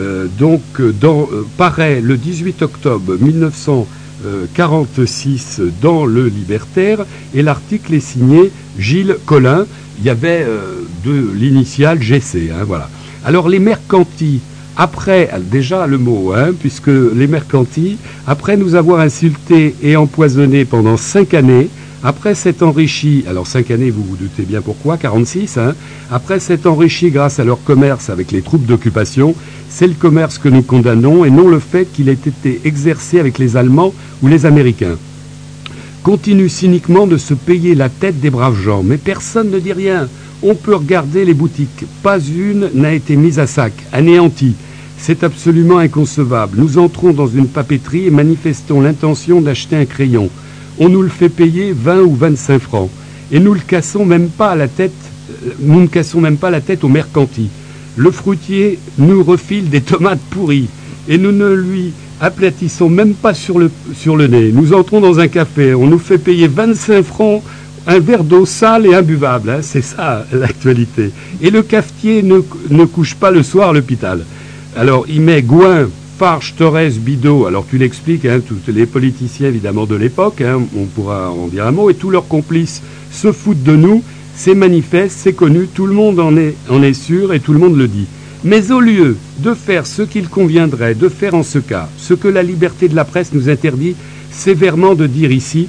paraît le 18 octobre 1946 dans le Libertaire, et l'article est signé Gilles Collin. Il y avait de l'initiale GC, hein, voilà. Alors, les mercantis, après, déjà le mot, hein, puisque les mercantis, après nous avoir insultés et empoisonnés pendant 5 années, Après s'être enrichi, alors 5 années, vous vous doutez bien pourquoi, 46, hein, après s'être enrichi grâce à leur commerce avec les troupes d'occupation, c'est le commerce que nous condamnons et non le fait qu'il ait été exercé avec les Allemands ou les Américains. Continue cyniquement de se payer la tête des braves gens, mais personne ne dit rien. On peut regarder les boutiques, pas une n'a été mise à sac, anéantie. C'est absolument inconcevable. Nous entrons dans une papeterie et manifestons l'intention d'acheter un crayon. On nous le fait payer 20 ou 25 francs. Et nous ne cassons même pas la tête au mercanti. Le fruitier nous refile des tomates pourries et nous ne lui aplatissons même pas sur le nez. Nous entrons dans un café, on nous fait payer 25 francs un verre d'eau sale et imbuvable. Hein, c'est ça l'actualité. Et le cafetier ne couche pas le soir à l'hôpital. Alors il met Gouin, Farge, Torres, Bidault, alors tu l'expliques, hein, tous les politiciens évidemment de l'époque, hein, on pourra en dire un mot, et tous leurs complices se foutent de nous, c'est manifeste, c'est connu, tout le monde en est sûr et tout le monde le dit. Mais au lieu de faire ce qu'il conviendrait de faire en ce cas, ce que la liberté de la presse nous interdit sévèrement de dire ici,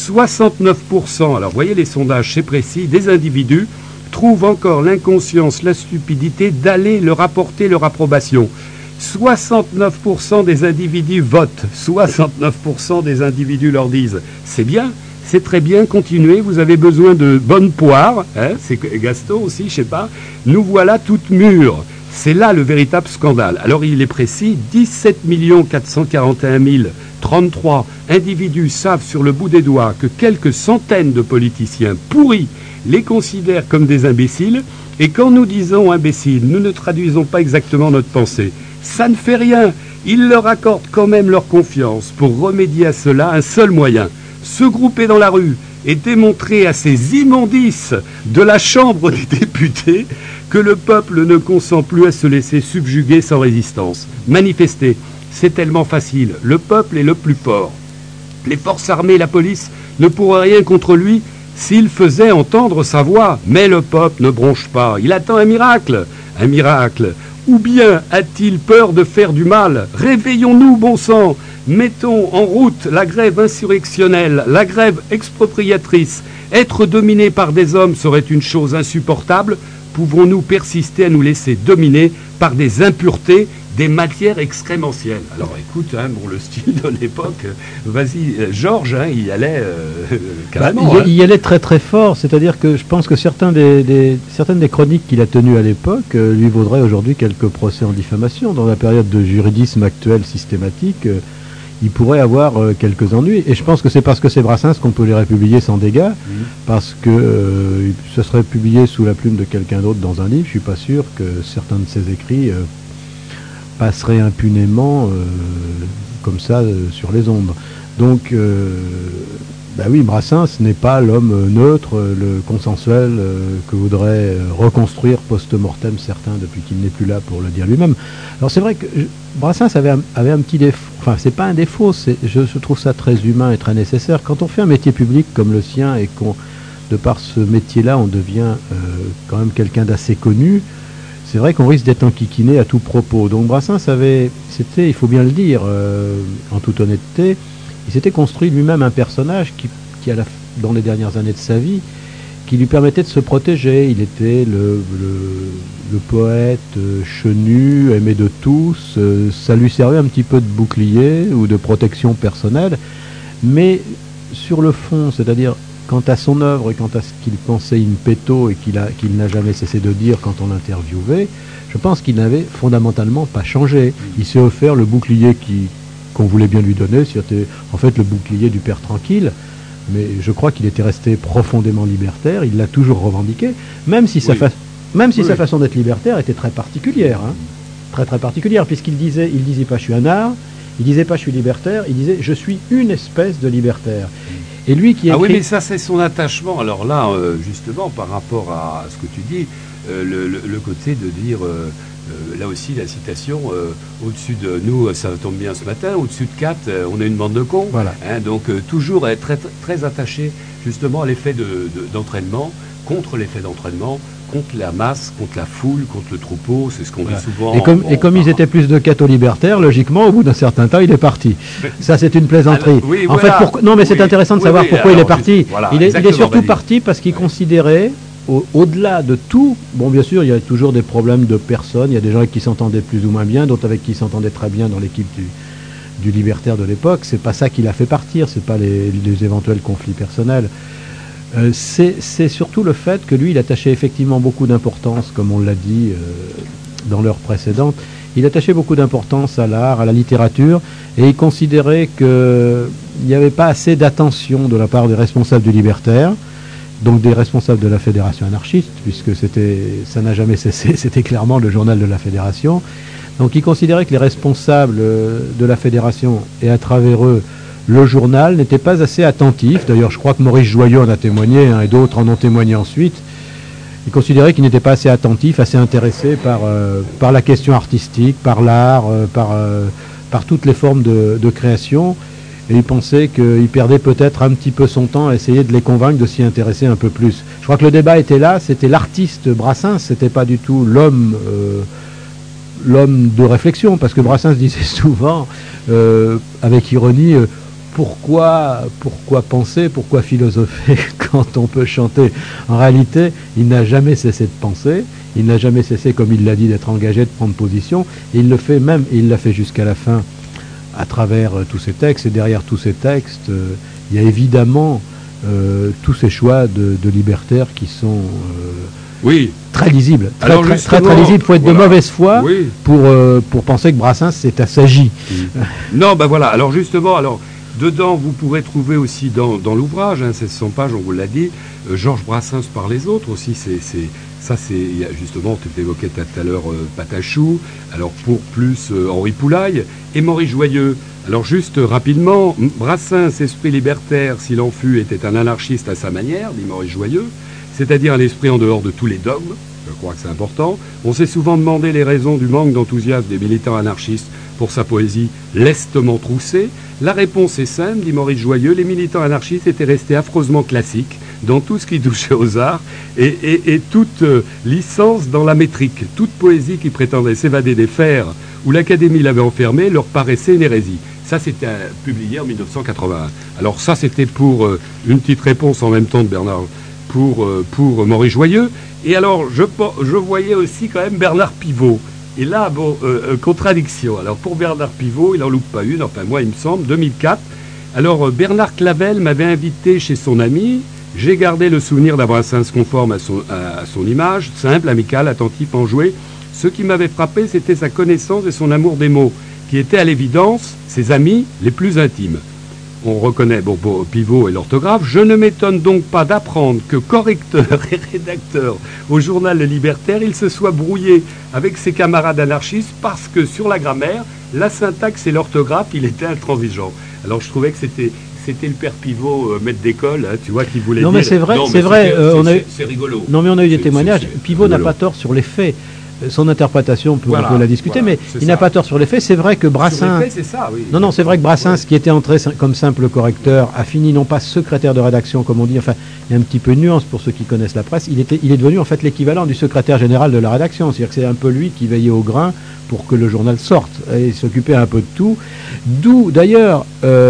69%, alors voyez les sondages, c'est précis, des individus trouvent encore l'inconscience, la stupidité d'aller leur apporter leur approbation. 69% des individus votent, 69% des individus leur disent « c'est bien, c'est très bien, continuez, vous avez besoin de bonnes poires, hein, c'est Gaston aussi, je sais pas, nous voilà toutes mûres ». C'est là le véritable scandale. Alors il est précis, 17 441 033 individus savent sur le bout des doigts que quelques centaines de politiciens pourris les considèrent comme des imbéciles, et quand nous disons imbéciles, nous ne traduisons pas exactement notre pensée. Ça ne fait rien, ils leur accordent quand même leur confiance. Pour remédier à cela, un seul moyen, se grouper dans la rue et démontrer à ces immondices de la Chambre des députés que le peuple ne consent plus à se laisser subjuguer sans résistance. Manifester, c'est tellement facile, le peuple est le plus fort. Les forces armées et la police ne pourraient rien contre lui s'il faisait entendre sa voix. Mais le peuple ne bronche pas, il attend un miracle. Un miracle. Ou bien a-t-il peur de faire du mal? Réveillons-nous, bon sang. Mettons en route la grève insurrectionnelle, la grève expropriatrice. Être dominé par des hommes serait une chose insupportable. Pouvons-nous persister à nous laisser dominer par des impuretés, des matières excrémentielles? Alors écoute, hein, bon, le style de l'époque, vas-y, Georges, hein, il y allait carrément. Il y allait très très fort, c'est-à-dire que je pense que certaines des chroniques qu'il a tenues à l'époque lui vaudraient aujourd'hui quelques procès en diffamation. Dans la période de juridisme actuel systématique, il pourrait avoir quelques ennuis. Et je pense que c'est parce que c'est Brassens qu'on peut les republier sans dégâts, parce que ce serait publié sous la plume de quelqu'un d'autre dans un livre. Je suis pas sûr que certains de ses écrits passerait impunément comme ça sur les ondes. Donc, bah oui, Brassens n'est pas l'homme neutre, le consensuel que voudraient reconstruire post-mortem certains depuis qu'il n'est plus là pour le dire lui-même. Alors c'est vrai que Brassens avait un petit défaut, enfin c'est pas un défaut, je trouve ça très humain et très nécessaire. Quand on fait un métier public comme le sien et qu'on, de par ce métier-là, on devient quand même quelqu'un d'assez connu, c'est vrai qu'on risque d'être enquiquiné à tout propos. Donc Brassens c'était, il faut bien le dire, en toute honnêteté, il s'était construit lui-même un personnage qui dans les dernières années de sa vie, qui lui permettait de se protéger. Il était le poète chenu, aimé de tous, ça lui servait un petit peu de bouclier ou de protection personnelle, mais sur le fond, c'est-à-dire quant à son œuvre et quant à ce qu'il pensait in petto et qu'il n'a jamais cessé de dire quand on l'interviewait, je pense qu'il n'avait fondamentalement pas changé. Il s'est offert le bouclier qu'on voulait bien lui donner, c'était en fait le bouclier du père tranquille, mais je crois qu'il était resté profondément libertaire, il l'a toujours revendiqué, même si sa façon d'être libertaire était très particulière, hein, très très particulière, puisqu'il disait pas je suis un art, il disait pas je suis libertaire, il disait je suis une espèce de libertaire. Et lui qui écrit... Ah oui, mais ça c'est son attachement. Alors là, justement, par rapport à ce que tu dis, le côté de dire, là aussi la citation, au-dessus de nous, ça tombe bien ce matin, au-dessus de 4, on est une bande de cons. Voilà. Hein, donc toujours être très, très attaché justement à l'effet d'entraînement, contre l'effet d'entraînement, contre la masse, contre la foule, contre le troupeau, c'est ce qu'on dit souvent. Et comme ils étaient plus de catho-libertaires, logiquement, au bout d'un certain temps, il est parti. Ça, c'est une plaisanterie. Alors, oui, en voilà. fait, non, mais c'est intéressant de savoir pourquoi il est parti. Voilà, il est surtout vas-y. parti parce qu'il considérait, au-delà de tout, bon, bien sûr, il y a toujours des problèmes de personnes, il y a des gens avec qui s'entendaient plus ou moins bien, d'autres avec qui s'entendaient très bien dans l'équipe du libertaire de l'époque. C'est pas ça qui l'a fait partir, c'est pas les éventuels conflits personnels. C'est surtout le fait que lui, il attachait effectivement beaucoup d'importance, comme on l'a dit dans l'heure précédente, il attachait beaucoup d'importance à l'art, à la littérature, et il considérait qu'il n'y avait pas assez d'attention de la part des responsables du libertaire, donc des responsables de la Fédération anarchiste, puisque ça n'a jamais cessé, c'était clairement le journal de la Fédération. Donc il considérait que les responsables de la Fédération, et à travers eux, le journal, n'était pas assez attentif. D'ailleurs, je crois que Maurice Joyeux en a témoigné, et d'autres en ont témoigné ensuite. Il considérait qu'il n'était pas assez attentif, assez intéressé par la question artistique, par l'art, par toutes les formes de création. Et il pensait qu'il perdait peut-être un petit peu son temps à essayer de les convaincre de s'y intéresser un peu plus. Je crois que le débat était là, c'était l'artiste Brassens, c'était pas du tout l'homme de réflexion, parce que Brassens disait souvent, avec ironie, pourquoi penser, pourquoi philosopher quand on peut chanter? En réalité, il n'a jamais cessé de penser, il n'a jamais cessé, comme il l'a dit, d'être engagé, de prendre position, et il le fait même, et il l'a fait jusqu'à la fin, à travers tous ces textes, et derrière tous ces textes, il y a évidemment tous ces choix de libertaires qui sont très lisibles, très lisibles. Il faut être de mauvaise foi pour penser que Brassens c'est assagi. Non, ben voilà, alors justement, dedans, vous pourrez trouver aussi dans l'ouvrage, 700 pages, on vous l'a dit, Georges Brassens par les autres aussi, il y a justement, tu évoquais tout à l'heure Patachou, alors pour plus Henri Poulaille et Maurice Joyeux. Alors juste rapidement, Brassens, esprit libertaire, s'il en fut, était un anarchiste à sa manière, dit Maurice Joyeux, c'est-à-dire un esprit en dehors de tous les dogmes, je crois que c'est important. On s'est souvent demandé les raisons du manque d'enthousiasme des militants anarchistes pour sa poésie lestement troussée. La réponse est simple, dit Maurice Joyeux, les militants anarchistes étaient restés affreusement classiques dans tout ce qui touchait aux arts et toute licence dans la métrique. Toute poésie qui prétendait s'évader des fers où l'Académie l'avait enfermé leur paraissait une hérésie. Ça, c'était publié en 1981. Alors ça, c'était pour une petite réponse en même temps de Bernard, pour Maurice Joyeux. Et alors, je voyais aussi quand même Bernard Pivot. Et là, contradiction. Alors, pour Bernard Pivot, il n'en loupe pas une, enfin moi, il me semble, 2004. Alors, Bernard Clavel m'avait invité chez son ami. J'ai gardé le souvenir d'un Brassens conforme à son image, simple, amical, attentif, enjoué. Ce qui m'avait frappé, c'était sa connaissance et son amour des mots, qui étaient à l'évidence ses amis les plus intimes. On reconnaît Pivot et l'orthographe. Je ne m'étonne donc pas d'apprendre que correcteur et rédacteur au journal Le Libertaire, il se soit brouillé avec ses camarades anarchistes parce que sur la grammaire, la syntaxe et l'orthographe, il était intransigeant. Alors je trouvais que c'était le père Pivot, maître d'école, hein, tu vois, qui voulait dire... Non mais c'est vrai, c'est rigolo. Non mais on a eu des témoignages. Pivot n'a pas tort sur les faits. Son interprétation, on peut la discuter, mais il n'a pas tort sur les faits. C'est vrai que Brassens... c'est ça, oui. Non, c'est vrai que Brassens, qui était entré comme simple correcteur, a fini non pas secrétaire de rédaction, comme on dit, enfin, il y a un petit peu de nuance pour ceux qui connaissent la presse, il est devenu en fait l'équivalent du secrétaire général de la rédaction. C'est-à-dire que c'est un peu lui qui veillait au grain pour que le journal sorte, et il s'occupait un peu de tout. D'où, d'ailleurs,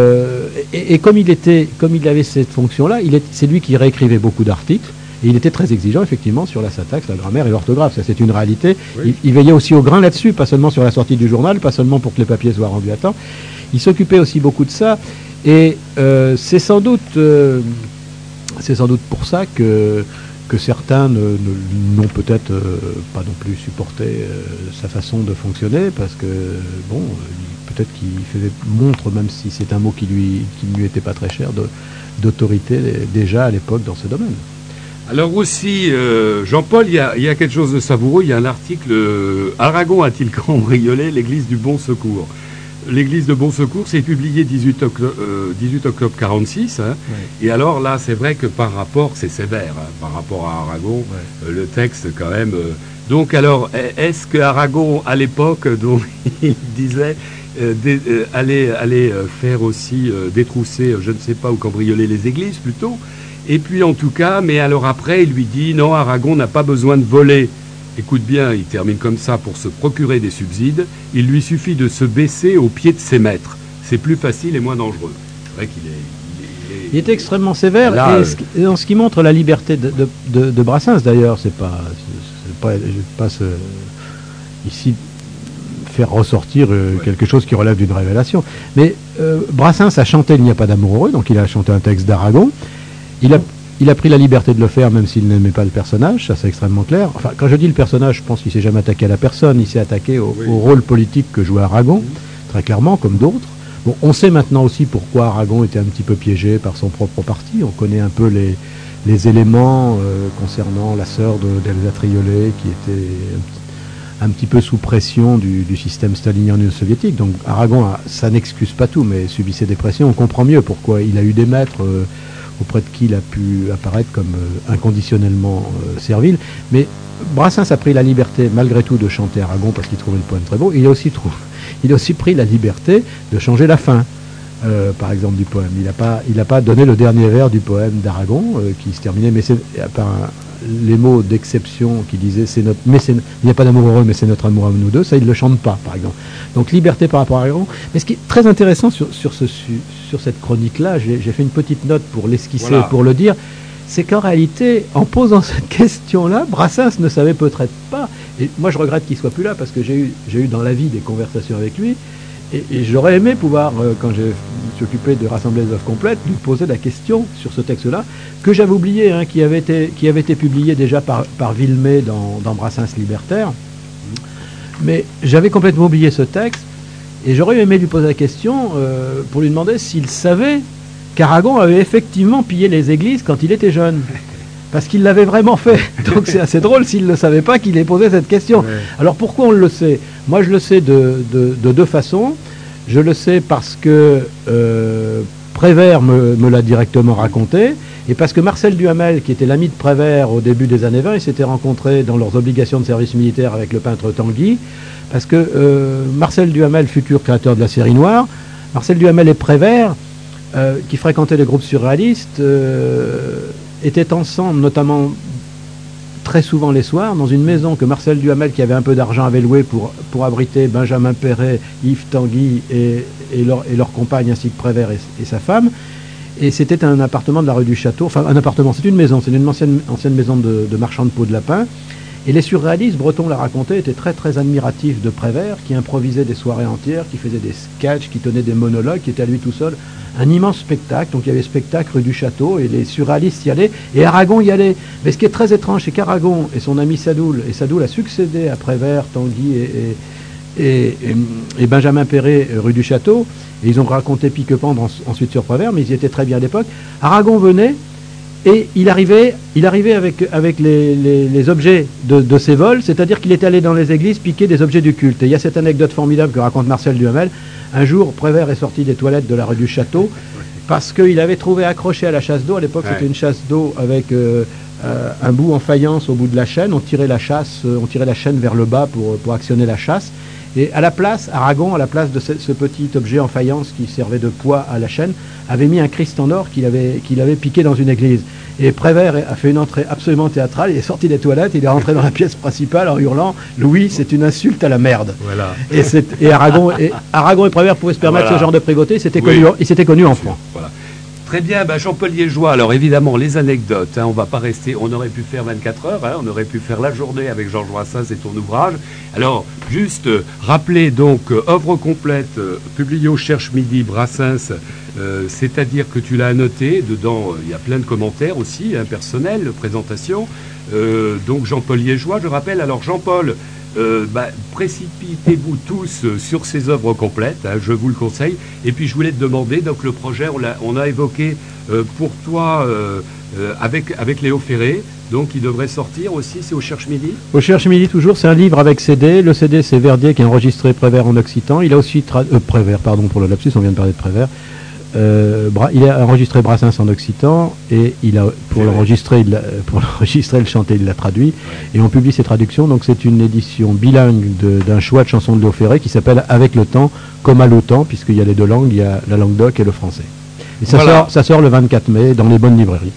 et comme il avait cette fonction-là, c'est lui qui réécrivait beaucoup d'articles. Et il était très exigeant, effectivement, sur la syntaxe, la grammaire et l'orthographe. Ça, c'est une réalité. Oui. Il veillait aussi au grain là-dessus, pas seulement sur la sortie du journal, pas seulement pour que les papiers soient rendus à temps. Il s'occupait aussi beaucoup de ça. Et c'est sans doute pour ça que certains n'ont peut-être pas non plus supporté sa façon de fonctionner, parce que, peut-être qu'il montre, même si c'est un mot qui ne lui était pas très cher, d'autorité déjà à l'époque dans ce domaine. Alors aussi, Jean-Paul, il y a quelque chose de savoureux. Il y a un article, Aragon a-t-il cambriolé l'église du Bon Secours? L'église de Bon Secours, c'est publié 18 octobre 46. Hein, oui. Et alors là, c'est vrai que par rapport, c'est sévère, hein, par rapport à Aragon, le texte quand même. Donc alors, est-ce que Aragon, à l'époque, dont il disait... allait faire aussi détrousser, je ne sais pas, ou cambrioler les églises plutôt. Et puis en tout cas, mais alors après, il lui dit non, Aragon n'a pas besoin de voler. Écoute bien, il termine comme ça pour se procurer des subsides. Il lui suffit de se baisser aux pieds de ses maîtres. C'est plus facile et moins dangereux. C'est vrai qu'il Il est extrêmement sévère, là, et en ce qui montre la liberté de Brassens d'ailleurs, je passe ici faire ressortir quelque chose qui relève d'une révélation. Mais Brassens a chanté Il n'y a pas d'amour heureux, donc il a chanté un texte d'Aragon. Il a pris la liberté de le faire même s'il n'aimait pas le personnage, ça c'est extrêmement clair. Enfin, quand je dis le personnage, je pense qu'il s'est jamais attaqué à la personne, il s'est attaqué au rôle politique que jouait Aragon, très clairement, comme d'autres. Bon, on sait maintenant aussi pourquoi Aragon était un petit peu piégé par son propre parti. On connaît un peu les éléments concernant la sœur d'Elsa Triolet qui était un petit peu sous pression du système stalinien en Union soviétique. Donc Aragon, ça n'excuse pas tout, mais subissait des pressions. On comprend mieux pourquoi il a eu des maîtres auprès de qui il a pu apparaître comme inconditionnellement servile. Mais Brassens a pris la liberté, malgré tout, de chanter Aragon parce qu'il trouvait le poème très beau. Il a aussi pris la liberté de changer la fin, par exemple, du poème. Il n'a pas donné le dernier vers du poème d'Aragon, qui se terminait, mais c'est les mots d'exception qui disaient il n'y a pas d'amour heureux, mais c'est notre amour à nous deux, ça il ne le chante pas, par exemple. Donc liberté par rapport à Aragon. Mais ce qui est très intéressant sur cette chronique-là, j'ai fait une petite note pour l'esquisser, voilà, pour le dire, c'est qu'en réalité, en posant cette question-là, Brassens ne savait peut-être pas, et moi je regrette qu'il ne soit plus là, parce que j'ai eu dans la vie des conversations avec lui, et j'aurais aimé pouvoir, quand je me suis occupé de rassembler les œuvres complètes, lui poser la question sur ce texte-là, que j'avais oublié, hein, qui avait été publié déjà par Villemé dans Brassens Libertaire. Mais j'avais complètement oublié ce texte, et j'aurais aimé lui poser la question pour lui demander s'il savait qu'Aragon avait effectivement pillé les églises quand il était jeune. Parce qu'il l'avait vraiment fait. Donc c'est assez drôle s'il ne le savait pas qu'il ait posé cette question. Ouais. Alors pourquoi on le sait? Moi je le sais de deux façons. Je le sais parce que Prévert me l'a directement raconté, et parce que Marcel Duhamel, qui était l'ami de Prévert au début des années 20, ils s'étaient rencontrés dans leurs obligations de service militaire avec le peintre Tanguy, parce que Marcel Duhamel, futur créateur de la série noire, Marcel Duhamel et Prévert, qui fréquentaient les groupes surréalistes, étaient ensemble, notamment très souvent les soirs, dans une maison que Marcel Duhamel, qui avait un peu d'argent, avait louée pour abriter Benjamin Perret, Yves Tanguy et leur compagne, ainsi que Prévert et sa femme. Et c'était un appartement de la rue du Château, enfin un appartement, c'est une maison, c'est une ancienne maison de marchand de peau de lapin. Et les surréalistes, Breton l'a raconté, étaient très très admiratifs de Prévert, qui improvisait des soirées entières, qui faisait des sketchs, qui tenait des monologues, qui était à lui tout seul un immense spectacle. Donc il y avait spectacle rue du Château, et les surréalistes y allaient, et Aragon y allait. Mais ce qui est très étrange, c'est qu'Aragon et son ami Sadoul, et Sadoul a succédé à Prévert, Tanguy et Benjamin Perret rue du Château, et ils ont raconté pique-pendre ensuite sur Prévert, mais ils y étaient très bien à l'époque. Aragon venait, et il arrivait avec les objets de ses vols, c'est-à-dire qu'il était allé dans les églises piquer des objets du culte. Et il y a cette anecdote formidable que raconte Marcel Duhamel. Un jour, Prévert est sorti des toilettes de la rue du Château parce qu'il avait trouvé accroché à la chasse d'eau. À l'époque, c'était une chasse d'eau avec un bout en faïence au bout de la chaîne. On tirait la chaîne vers le bas pour actionner la chasse. Et à la place, Aragon, à la place de ce petit objet en faïence qui servait de poids à la chaîne, avait mis un Christ en or qu'il avait piqué dans une église. Et Prévert a fait une entrée absolument théâtrale, il est sorti des toilettes, il est rentré dans la pièce principale en hurlant « Louis, c'est une insulte à la merde voilà. ». Et Aragon et Prévert pouvaient se permettre ce genre de privauté, ils s'étaient connus en franc. Voilà. Très bien, Jean-Paul Liégeois, alors évidemment les anecdotes, on va pas rester, on aurait pu faire 24 heures, on aurait pu faire la journée avec Georges Brassens et ton ouvrage. Alors juste rappeler donc œuvre complète publiée au Cherche Midi Brassens, c'est-à-dire que tu l'as annoté, dedans il y a plein de commentaires aussi, personnels, présentation. Donc Jean-Paul Liégeois, je rappelle, alors Jean-Paul, précipitez-vous tous sur ces œuvres complètes, je vous le conseille. Et puis je voulais te demander, donc le projet, on a évoqué pour toi avec Léo Ferré, donc il devrait sortir aussi, c'est au Cherche Midi. Au Cherche Midi toujours, c'est un livre avec CD. Le CD c'est Verdier qui a enregistré Prévert en occitan. Il a aussi Prévert, pardon pour le lapsus, on vient de parler de Prévert. Il a enregistré Brassens en occitan et pour l'enregistrer, le chanter, il l'a traduit et on publie ses traductions. Donc c'est une édition bilingue d'un choix de chansons de Léo Ferré qui s'appelle Avec le temps, comme à l'automne, puisqu'il y a les deux langues, il y a la langue d'oc et le français. Et ça sort le 24 mai dans les bonnes librairies.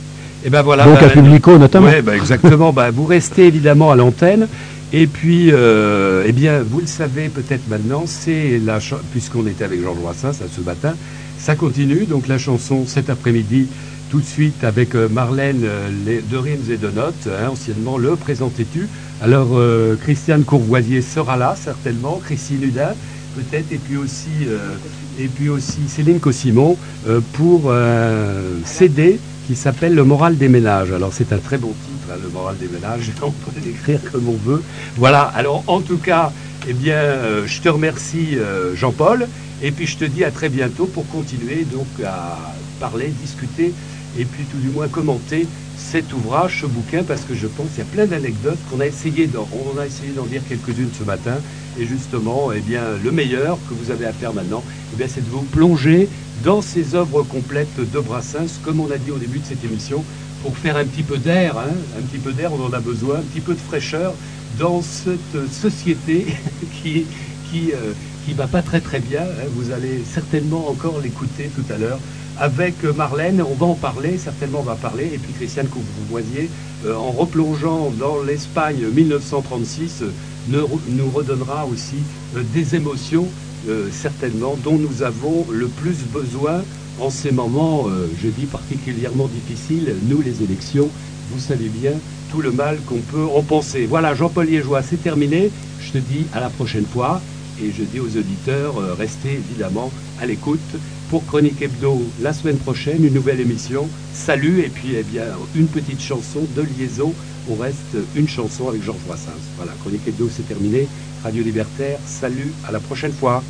Et ben voilà. Donc à Publico notamment. Oui, exactement. Vous restez évidemment à l'antenne. Et puis, eh bien, vous le savez peut-être maintenant, c'est puisqu'on était avec Georges Brassens ce matin, ça continue. Donc la chanson cet après-midi, tout de suite avec Marlène de Rimes et de Notes, anciennement Le Présentais-tu. Alors Christiane Courvoisier sera là certainement, Christine Hudin peut-être, et puis aussi Céline Cossimon pour un CD qui s'appelle Le Moral des ménages. Alors c'est un très bon titre, Le Moral des ménages, on peut l'écrire comme on veut. Voilà, alors en tout cas, eh bien, je te remercie Jean-Paul, et puis je te dis à très bientôt pour continuer donc à parler, discuter, et puis tout du moins commenter cet ouvrage, ce bouquin, parce que je pense qu'il y a plein d'anecdotes qu'on a essayé d'en dire quelques-unes ce matin, et justement, eh bien, le meilleur que vous avez à faire maintenant, eh bien, c'est de vous plonger dans ces œuvres complètes de Brassens, comme on a dit au début de cette émission, pour faire un petit peu d'air, un petit peu d'air, on en a besoin, un petit peu de fraîcheur dans cette société qui va pas très très bien. Vous allez certainement encore l'écouter tout à l'heure avec Marlène, on va en parler, certainement on va parler, et puis Christiane Courvoisier, en replongeant dans l'Espagne 1936, nous redonnera aussi des émotions, certainement, dont nous avons le plus besoin en ces moments, je dis, particulièrement difficiles, nous les élections, vous savez bien tout le mal qu'on peut en penser. Voilà, Jean-Paul Liégeois, c'est terminé, je te dis à la prochaine fois, et je dis aux auditeurs, restez évidemment à l'écoute pour Chronique Hebdo la semaine prochaine, une nouvelle émission. Salut, et puis eh bien une petite chanson de liaison. On reste une chanson avec Georges Brassens. Voilà, Chronique Hebdo, c'est terminé. Radio Libertaire, salut, à la prochaine fois.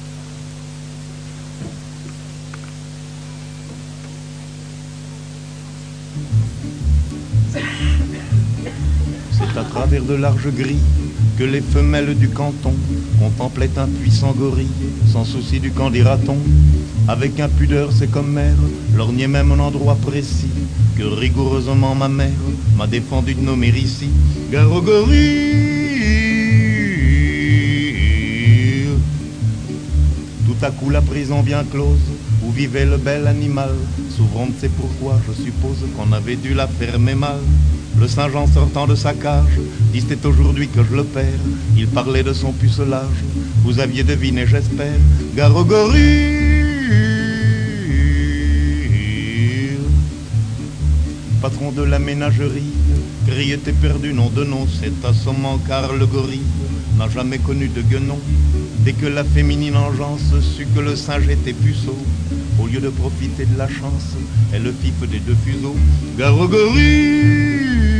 C'est à travers de larges grilles que les femelles du canton contemplaient un puissant gorille, sans souci du qu'en dira-t-on. Avec impudeur, c'est comme mère, lorgnait même un endroit précis, que rigoureusement ma mère m'a défendu de nommer ici. Gare au gorille. Tout à coup la prison bien close, où vivait le bel animal, s'ouvrant de c'est pourquoi, je suppose qu'on avait dû la fermer mal. Le Saint-Jean sortant de sa cage, dit c'est aujourd'hui que je le perds. Il parlait de son pucelage, vous aviez deviné j'espère. Gare au gorille. Patron de la ménagerie, criait et perdu nom de nom, c'est assommant car le gorille n'a jamais connu de guenon. Dès que la féminine engeance sut que le singe était puceau, au lieu de profiter de la chance, elle fiffe des deux fuseaux. Gare au gorille.